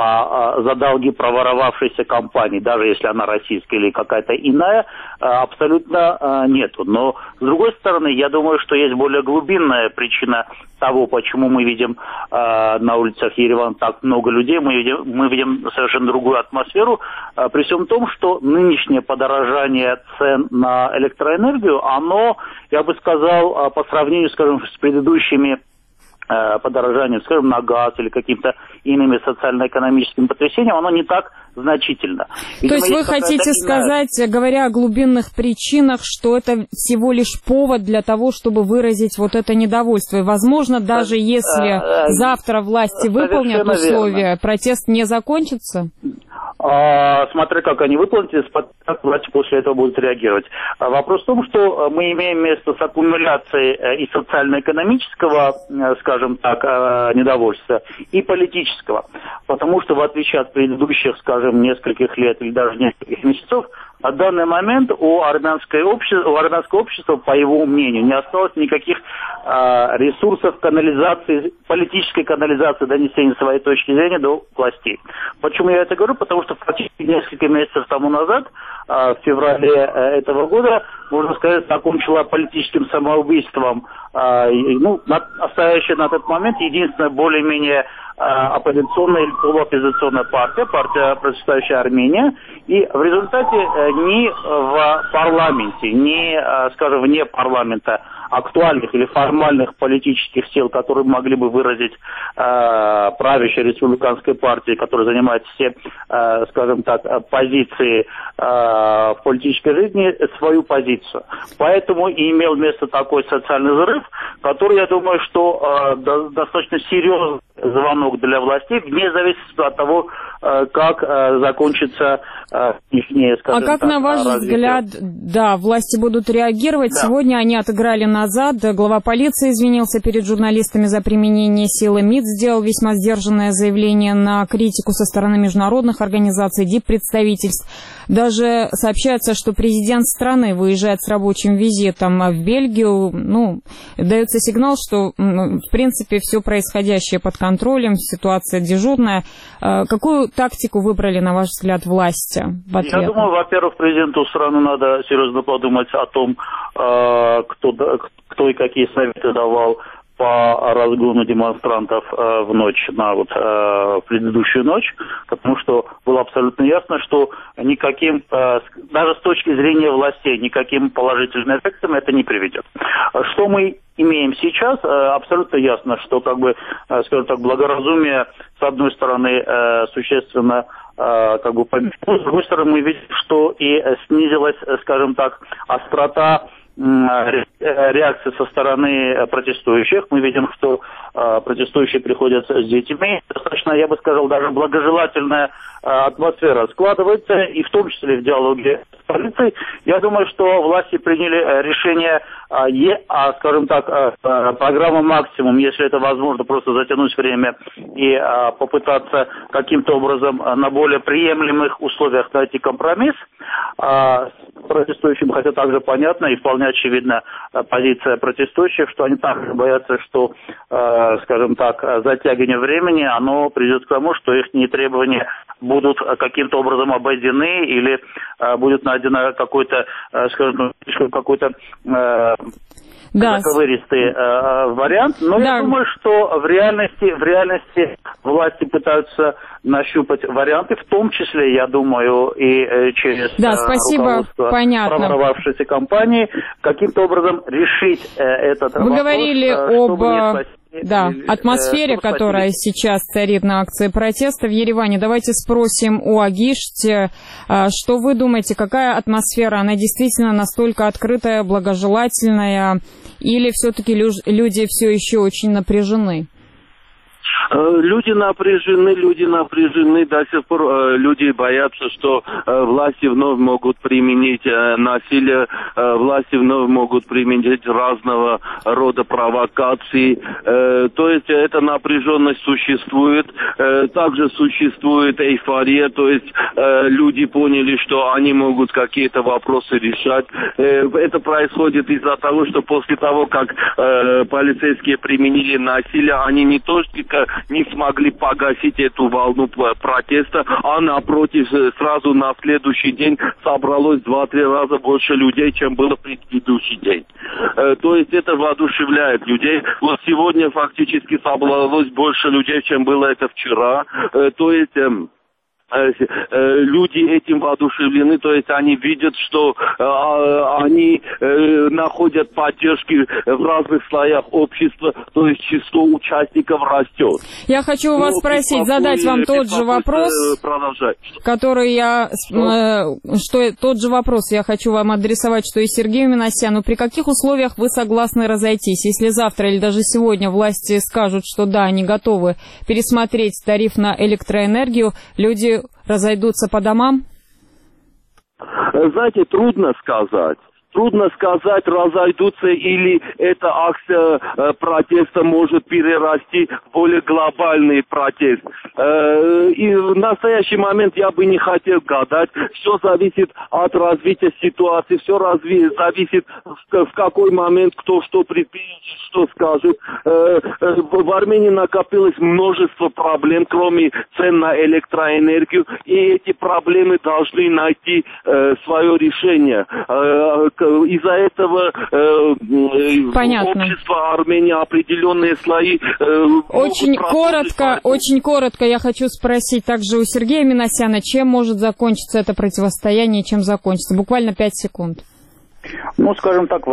долги проворовавшейся компании, даже если она российская или какая-то иная, абсолютно нету. Но, с другой стороны, я думаю, что есть более глубинная причина того, почему мы видим на улицах Еревана так много людей, мы видим совершенно другую атмосферу, при всем том, что нынешнее подорожание цен на электроэнергию, оно, я бы сказал, по сравнению, скажем, с предыдущими подорожанием, скажем, на газ или каким-то иными социально-экономическим потрясением, оно не так значительно. То есть вы хотите сказать, говоря о глубинных причинах, что это всего лишь повод для того, чтобы выразить вот это недовольство. И, возможно, даже если завтра власти выполнят условия, протест не закончится? Смотря как они выполнят, как власти после этого будут реагировать. Вопрос в том, что мы имеем место с аккумуляцией и социально-экономического, скажем так, недовольства, и политического. Потому что, в отличие от предыдущих, скажем, нескольких лет или даже нескольких месяцев, на данный момент у армянского общества, по его мнению, не осталось никаких ресурсов канализации, политической канализации донесения своей точки зрения до властей. Почему я это говорю? Потому что практически несколько месяцев тому назад, в феврале этого года, можно сказать, закончила политическим самоубийством, стоящая на тот момент единственная более-менее оппозиционная или полуоппозиционная партия «Процветающая Армения». И в результате ни в парламенте, ни, скажем, вне парламента актуальных или формальных политических сил, которые могли бы выразить правящая республиканская партия, которая занимает все, скажем так, позиции в политической жизни, свою позицию. Поэтому и имел место такой социальный взрыв, который, я думаю, что достаточно серьезный звонок для властей, вне зависимости от того, как закончится их, скажем так, на ваш взгляд, власти будут реагировать? Да. Сегодня они отыграли назад. Глава полиции извинился перед журналистами за применение силы. МИД сделал весьма сдержанное заявление на критику со стороны международных организаций, диппредставительств. Даже сообщается, что президент страны выезжает с рабочим визитом в Бельгию. Дается сигнал, что, в принципе, все происходящее под контролем, ситуация дежурная. Какую тактику выбрали, на ваш взгляд, власти в ответ? Я думаю, во-первых, президенту страны надо серьезно подумать о том, кто и какие советы давал по разгону демонстрантов в ночь на предыдущую ночь, потому что было абсолютно ясно, что никаким, даже с точки зрения властей, никаким положительным эффектом это не приведет. Что мы имеем сейчас, абсолютно ясно, что, скажем так, благоразумие, с одной стороны, существенно с другой стороны, мы видим, что и снизилась, скажем так, острота реакции со стороны протестующих. Мы видим, что протестующие приходят с детьми. Достаточно, я бы сказал, даже благожелательная атмосфера складывается, и в том числе в диалоге с полицией. Я думаю, что власти приняли решение, скажем так, программа «Максимум», если это возможно, просто затянуть время и попытаться каким-то образом на более приемлемых условиях найти компромисс. Протестующим, хотя также понятно и вполне очевидна позиция протестующих, что они также боятся, что, скажем так, затягивание времени, оно приведет к тому, что их требования будут каким-то образом обойдены или будет найдено какой-то, скажем, какой-то заковыристый вариант. Но я думаю, что в реальности власти пытаются нащупать варианты, в том числе, я думаю, и через руководство проворовавшейся компании, каким-то образом решить этот вопрос. Вы говорили об атмосфере, которая сейчас царит на акции протеста в Ереване. Давайте спросим у Агишти, что вы думаете, какая атмосфера? Она действительно настолько открытая, благожелательная, или все-таки люди все еще очень напряжены? Люди напряжены, до сих пор люди боятся, что власти вновь могут применить насилие, власти вновь могут применить разного рода провокации. То есть эта напряженность существует. Также существует эйфория, то есть люди поняли, что они могут какие-то вопросы решать. Это происходит из-за того, что после того, как полицейские применили насилие, они не только не смогли погасить эту волну протеста, а напротив, сразу на следующий день собралось 2-3 раза больше людей, чем было в предыдущий день. То есть это воодушевляет людей. Вот сегодня фактически собралось больше людей, чем было это вчера. То есть люди этим воодушевлены, то есть они видят, что они находят поддержки в разных слоях общества, то есть число участников растет. Я хочу у вас спросить, задать вам тот же вопрос, который тот же вопрос я хочу вам адресовать, что и Сергею Минасяну. При каких условиях вы согласны разойтись? Если завтра или даже сегодня власти скажут, что да, они готовы пересмотреть тариф на электроэнергию, люди разойдутся по домам? Знаете, трудно сказать. Трудно сказать, разойдутся или эта акция протеста может перерасти в более глобальный протест. И в настоящий момент я бы не хотел гадать. Все зависит от развития ситуации, все зависит в какой момент кто что предпримет, что скажет. В Армении накопилось множество проблем, кроме цен на электроэнергию, и эти проблемы должны найти свое решение. Из-за этого общество Армении, определенные слои... Очень коротко я хочу спросить также у Сергея Минасяна, чем может закончиться это противостояние, чем закончится? Буквально 5 секунд. Ну, скажем так,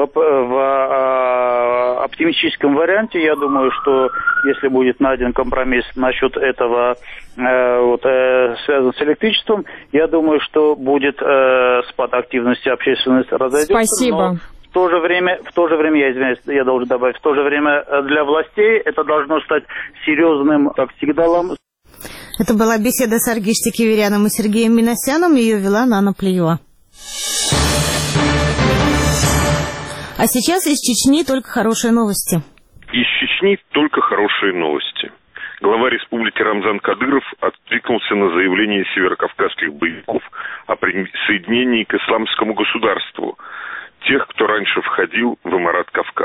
в оптимистическом варианте, я думаю, что если будет найден компромисс насчет этого, связан с электричеством, я думаю, что будет спад активности общественности, разойдется. Спасибо. В то же время, я извиняюсь, я должен добавить, в то же время для властей это должно стать серьезным сигналом. Это была беседа с Аргиш Текеверяном и Сергеем Минасяном, ее вела Нана Плиева. А сейчас из Чечни только хорошие новости. Из Чечни только хорошие новости. Глава республики Рамзан Кадыров откликнулся на заявление северокавказских боевиков о присоединении к исламскому государству тех, кто раньше входил в Эмират Кавказ.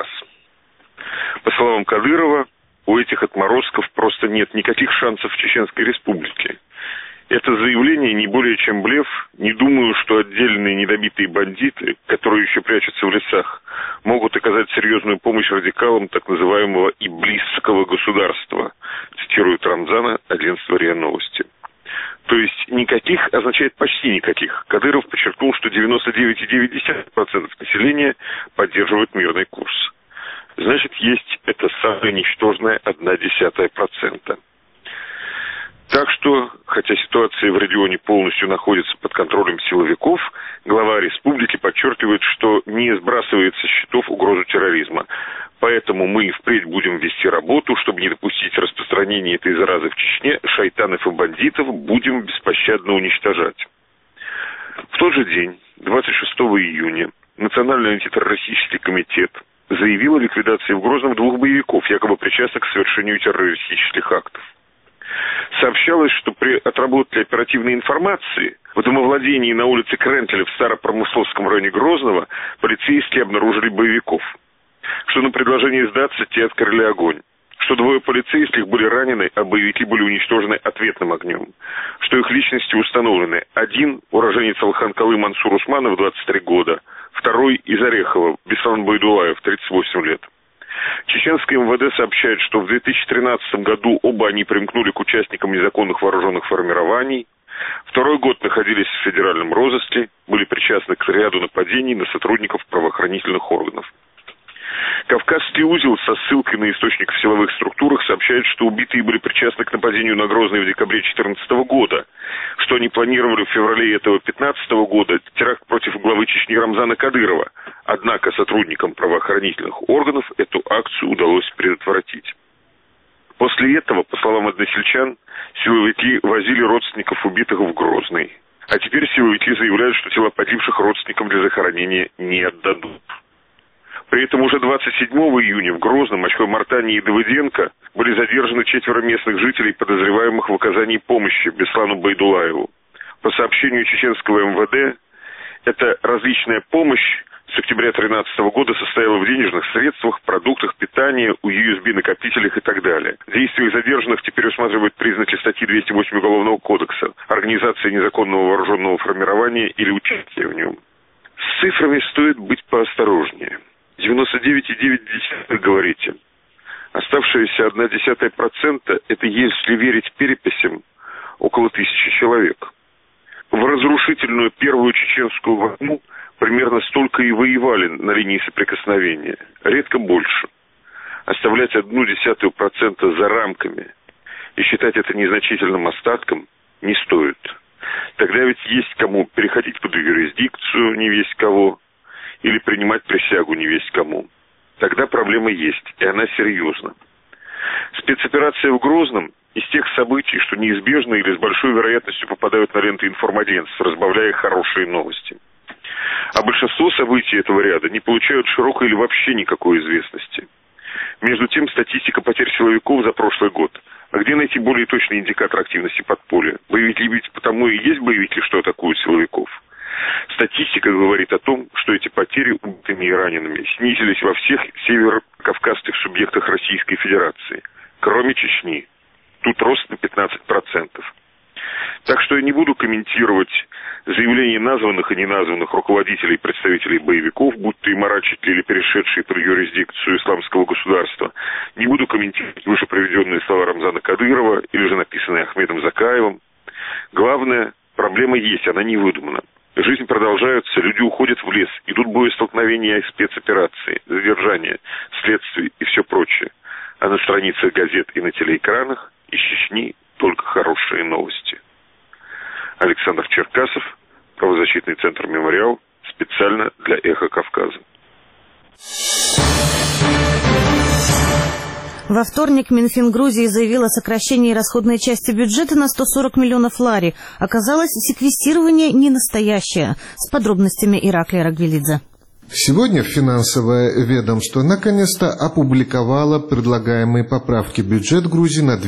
По словам Кадырова, у этих отморозков просто нет никаких шансов в Чеченской республике. Это заявление не более чем блеф. Не думаю, что отдельные недобитые бандиты, которые еще прячутся в лесах, могут оказать серьезную помощь радикалам так называемого иблисского государства, цитирует Рамзана агентство РИА Новости. То есть никаких означает почти никаких. Кадыров подчеркнул, что 99,9% населения поддерживает мирный курс. Значит, есть это самая ничтожная 0,1%. Так что, хотя ситуация в регионе полностью находится под контролем силовиков, глава республики подчеркивает, что не сбрасывает со счетов угрозу терроризма. Поэтому мы впредь будем вести работу, чтобы не допустить распространения этой заразы в Чечне, шайтанов и бандитов будем беспощадно уничтожать. В тот же день, 26 июня, Национальный антитеррористический комитет заявил о ликвидации в Грозном 2 боевиков, якобы причастных к совершению террористических актов. Сообщалось, что при отработке оперативной информации в домовладении на улице Крентеля в Старопромысловском районе Грозного полицейские обнаружили боевиков. Что на предложение сдаться те открыли огонь. Что 2 полицейских были ранены, а боевики были уничтожены ответным огнем. Что их личности установлены. Один – уроженец Алхан-Калы Мансур Усманов, 23 года. Второй – из Орехова, Беслан Байдулаев, 38 лет. Чеченское МВД сообщает, что в 2013 году оба они примкнули к участникам незаконных вооруженных формирований. 2-й год находились в федеральном розыске, были причастны к ряду нападений на сотрудников правоохранительных органов. Кавказский узел со ссылкой на источник в силовых структурах сообщает, что убитые были причастны к нападению на Грозный в декабре 2014 года, что они планировали в феврале этого 2015 года теракт против главы Чечни Рамзана Кадырова. Однако сотрудникам правоохранительных органов эту акцию удалось предотвратить. После этого, по словам односельчан, силовики возили родственников убитых в Грозный. А теперь силовики заявляют, что тела погибших родственникам для захоронения не отдадут. При этом уже 27 июня в Грозном Очко-Мартане и Давыденко были задержаны 4 местных жителей, подозреваемых в оказании помощи Беслану Байдулаеву. По сообщению чеченского МВД, эта различная помощь с октября 2013 года состояла в денежных средствах, продуктах питания, USB-накопителях и так далее. Действия задержанных теперь усматривают признаки статьи 208 Уголовного кодекса «Организация незаконного вооруженного формирования или участия в нем». С цифрами стоит быть поосторожнее. 99,9 говорите. Оставшиеся 0,1% это, если верить переписям, около 1000 человек. В разрушительную Первую Чеченскую войну примерно столько и воевали на линии соприкосновения, редко больше. Оставлять 0,1% за рамками и считать это незначительным остатком не стоит. Тогда ведь есть кому переходить под юрисдикцию не весть кого, или принимать присягу не весть кому. Тогда проблема есть, и она серьезна. Спецоперация в Грозном из тех событий, что неизбежно или с большой вероятностью попадают на ленты информагентств, разбавляя хорошие новости. А большинство событий этого ряда не получают широкой или вообще никакой известности. Между тем, статистика потерь силовиков за прошлый год. А где найти более точный индикатор активности подполья? Боевики ведь потому и есть боевики, что атакуют силовиков. Статистика говорит о том, что эти потери убитыми и ранеными снизились во всех северокавказских субъектах Российской Федерации, кроме Чечни. Тут рост на 15%. Так что я не буду комментировать заявления названных и неназванных руководителей и представителей боевиков, будь то и марачители или перешедшие под юрисдикцию исламского государства. Не буду комментировать выше приведенные слова Рамзана Кадырова или же написанные Ахмедом Закаевым. Главное, проблема есть, она не выдумана. Жизнь продолжается, люди уходят в лес, идут боестолкновения и спецоперации, задержания, следствия и все прочее. А на страницах газет и на телеэкранах из Чечни только хорошие новости. Александр Черкасов, правозащитный центр «Мемориал», специально для «Эхо Кавказа». Во вторник Минфин Грузии заявил о сокращении расходной части бюджета на 140 миллионов лари. Оказалось, секвестирование не настоящее. С подробностями Ираклий Рагвелидзе. Сегодня финансовое ведомство наконец-то опубликовало предлагаемые поправки в бюджет Грузии на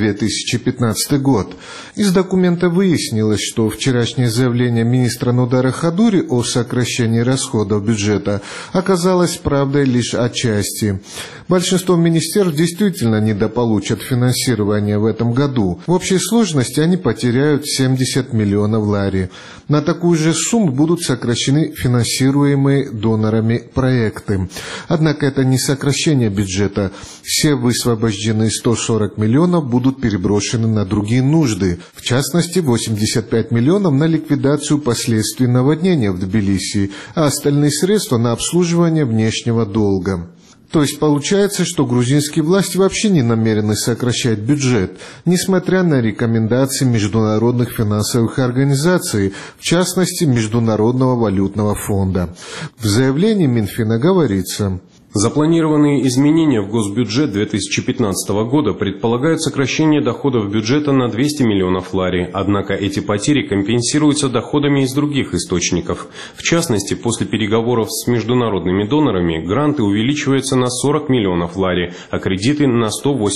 2015 год. Из документа выяснилось, что вчерашнее заявление министра Нудара Хадури о сокращении расходов бюджета оказалось правдой лишь отчасти. Большинство министерств действительно недополучат финансирование в этом году. В общей сложности они потеряют 70 миллионов лари. На такую же сумму будут сокращены финансируемые донорами проекты. Однако это не сокращение бюджета. Все высвобожденные 140 миллионов будут переброшены на другие нужды. В частности, 85 миллионов на ликвидацию последствий наводнения в Тбилиси, а остальные средства на обслуживание внешнего долга. То есть получается, что грузинские власти вообще не намерены сокращать бюджет, несмотря на рекомендации международных финансовых организаций, в частности Международного валютного фонда. В заявлении Минфина говорится: запланированные изменения в госбюджет 2015 года предполагают сокращение доходов бюджета на 200 миллионов лари, однако эти потери компенсируются доходами из других источников. В частности, после переговоров с международными донорами гранты увеличиваются на 40 миллионов лари, а кредиты на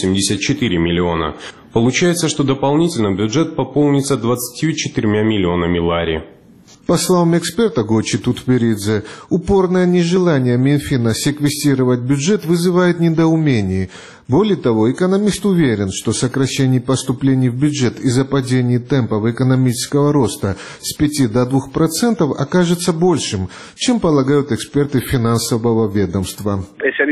184 миллиона. Получается, что дополнительно бюджет пополнится 24 миллионами лари. По словам эксперта Гочи Тутберидзе, упорное нежелание Минфина секвестировать бюджет вызывает недоумение. Более того, экономист уверен, что сокращение поступлений в бюджет из-за падения темпов экономического роста с 5 до 2% окажется большим, чем полагают эксперты финансового ведомства.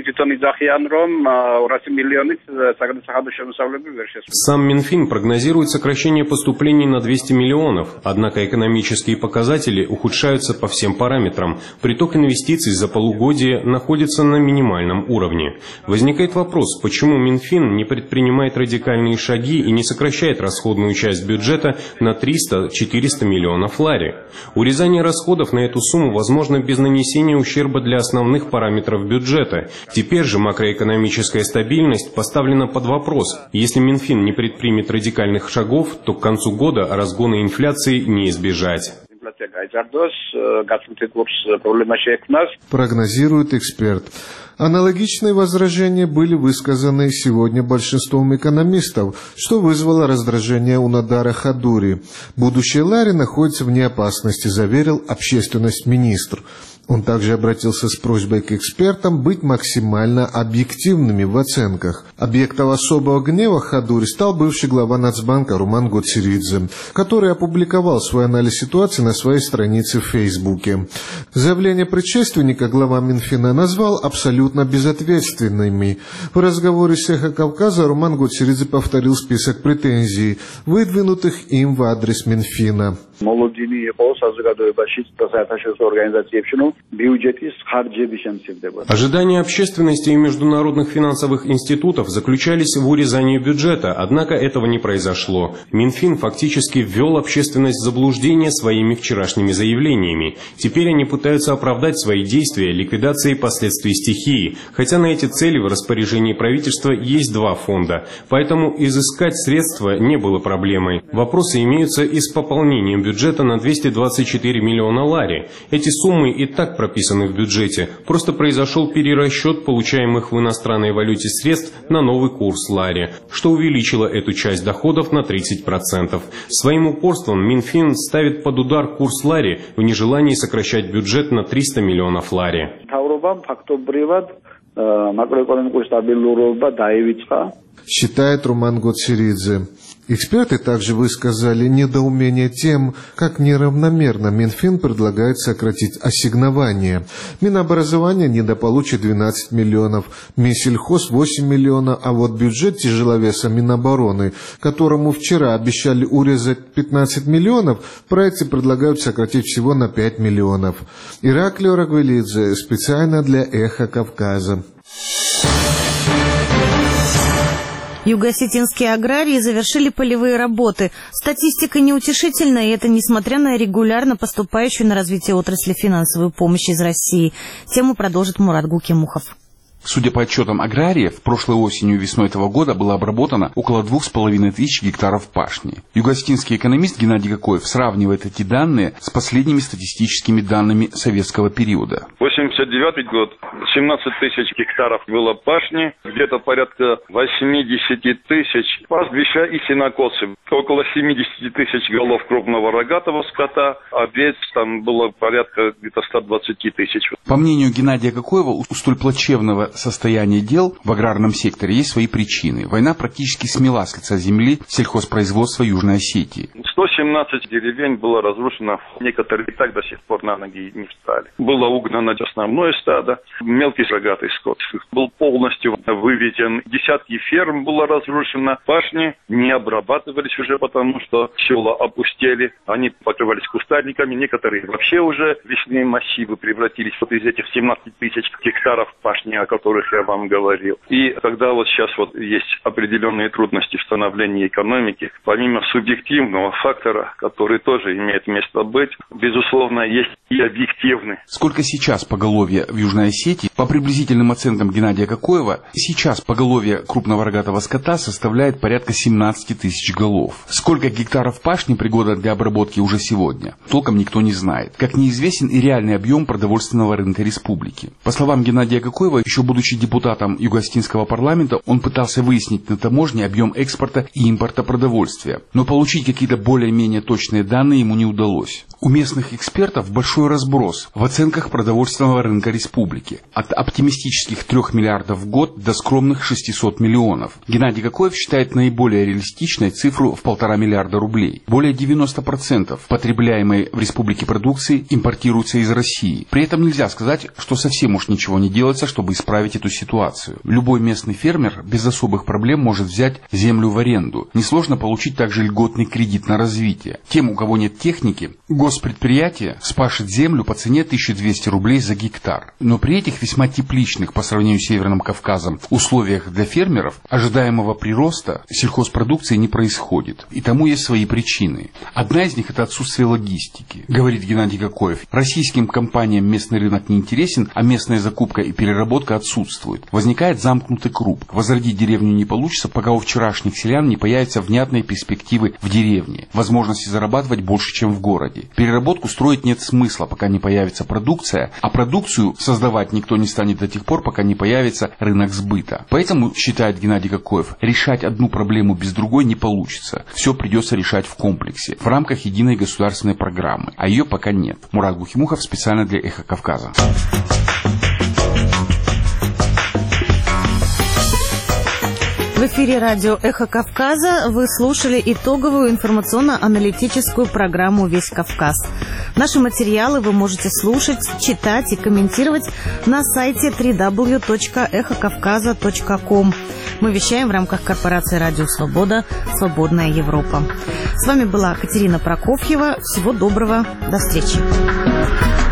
Сам Минфин прогнозирует сокращение поступлений на 200 миллионов, однако экономические показатели ухудшаются по всем параметрам. Приток инвестиций за полугодие находится на минимальном уровне. Возникает вопрос, почему почему Минфин не предпринимает радикальные шаги и не сокращает расходную часть бюджета на 300-400 миллионов лари. Урезание расходов на эту сумму возможно без нанесения ущерба для основных параметров бюджета. Теперь же макроэкономическая стабильность поставлена под вопрос. Если Минфин не предпримет радикальных шагов, то к концу года разгона инфляции не избежать. Прогнозирует эксперт. Аналогичные возражения были высказаны сегодня большинством экономистов, что вызвало раздражение у Надара Хадури. Будущее лари находится вне опасности, заверил общественность министр. Он также обратился с просьбой к экспертам быть максимально объективными в оценках. Объектом особого гнева Хадури стал бывший глава Нацбанка Руман Гоциридзе, который опубликовал свой анализ ситуации на своей странице в Фейсбуке. Заявление предшественника глава Минфина назвал абсолютно безответственными. В разговоре с «Эхо Кавказа» Руман Гоциридзе повторил список претензий, выдвинутых им в адрес Минфина. Ожидания общественности и международных финансовых институтов заключались в урезании бюджета, однако этого не произошло. Минфин фактически ввел общественность в заблуждение своими вчерашними заявлениями. Теперь они пытаются оправдать свои действия ликвидацией последствий стихии, хотя на эти цели в распоряжении правительства есть два фонда, поэтому изыскать средства не было проблемой. Вопросы имеются и с пополнением бюджета на 224 миллиона лари. Эти суммы и так прописаны в бюджете, просто произошел перерасчет получаемых в иностранной валюте средств на новый курс лари, что увеличило эту часть доходов на 30%. Своим упорством Минфин ставит под удар курс лари в нежелании сокращать бюджет на 300 миллионов лари. Считает Руман Гоциридзе. Эксперты также высказали недоумение тем, как неравномерно Минфин предлагает сократить ассигнования. Минобразование недополучит 12 миллионов, Минсельхоз 8 миллионов, а вот бюджет тяжеловеса Минобороны, которому вчера обещали урезать 15 миллионов, в проекте предлагают сократить всего на 5 миллионов. Ираклио Рагвелидзе, специально для «Эхо Кавказа». Юго-осетинские аграрии завершили полевые работы. Статистика неутешительна, и это несмотря на регулярно поступающую на развитие отрасли финансовую помощь из России. Тему продолжит Мурат Гукимухов. Судя по отчетам аграриев, прошлой осенью и весной этого года было обработано около 2500 гектаров пашни. Юго-осетинский экономист Геннадий Кокоев сравнивает эти данные с последними статистическими данными советского периода. 89 год, 17 тысяч гектаров было пашни, где-то порядка 80 тысяч пастбища и сенокосы, около 70 тысяч голов крупного рогатого скота, овец там было порядка где-то 120 тысяч. По мнению Геннадия Кокоева, у столь плачевного состояния дел в аграрном секторе есть свои причины. Война практически смела с лица земли сельхозпроизводство Южной Осетии. 117 деревень было разрушено, некоторые и так до сих пор на ноги не встали. Было угнано основное стадо, мелкий рогатый скот был полностью выведен. Десятки ферм было разрушено, пашни не обрабатывались уже, потому что села опустели, они покрывались кустарниками, некоторые вообще уже лесные массивы превратились вот из этих 17 тысяч гектаров пашни, о которых я вам говорил. И когда вот сейчас вот есть определенные трудности в становлении экономики, помимо субъективного фактора, который тоже имеет место быть, безусловно, есть и объективный. Сколько сейчас поголовья в Южной Осетии? По приблизительным оценкам Геннадия Кокоева, сейчас поголовье крупного рогатого скота составляет порядка 17 тысяч голов. Сколько гектаров пашни пригодно для обработки уже сегодня? Толком никто не знает. Как неизвестен и реальный объем продовольственного рынка республики. По словам Геннадия Кокоева, еще будучи депутатом Юго-Осетинского парламента, он пытался выяснить на таможне объем экспорта и импорта продовольствия. Но получить какие-то более-менее точные данные ему не удалось. У местных экспертов большой разброс в оценках продовольственного рынка республики. От оптимистических 3 миллиардов в год до скромных 600 миллионов. Геннадий Кокоев считает наиболее реалистичной цифру в 1,5 миллиарда рублей. Более 90% потребляемой в республике продукции импортируется из России. При этом нельзя сказать, что совсем уж ничего не делается, чтобы исправить эту ситуацию. Любой местный фермер без особых проблем может взять землю в аренду. Несложно получить также льготный кредит на развитие. Тем, у кого нет техники, Сельхозпредприятие спашет землю по цене 1200 рублей за гектар. Но при этих весьма тепличных по сравнению с Северным Кавказом условиях для фермеров ожидаемого прироста сельхозпродукции не происходит. И тому есть свои причины. Одна из них – это отсутствие логистики. Говорит Геннадий Кокоев. Российским компаниям местный рынок не интересен, а местная закупка и переработка отсутствует. Возникает замкнутый круг. Возродить деревню не получится, пока у вчерашних селян не появятся внятные перспективы в деревне. Возможности зарабатывать больше, чем в городе. Переработку строить нет смысла, пока не появится продукция, а продукцию создавать никто не станет до тех пор, пока не появится рынок сбыта. Поэтому, считает Геннадий Кокоев, решать одну проблему без другой не получится. Все придется решать в комплексе, в рамках единой государственной программы. А ее пока нет. Мурат Бухимухов специально для «Эхо Кавказа». В эфире радио «Эхо Кавказа» вы слушали итоговую информационно-аналитическую программу «Весь Кавказ». Наши материалы вы можете слушать, читать и комментировать на сайте www.эхокавказа.ком. Мы вещаем в рамках корпорации «Радио Свобода. Свободная Европа». С вами была Катерина Прокофьева. Всего доброго. До встречи.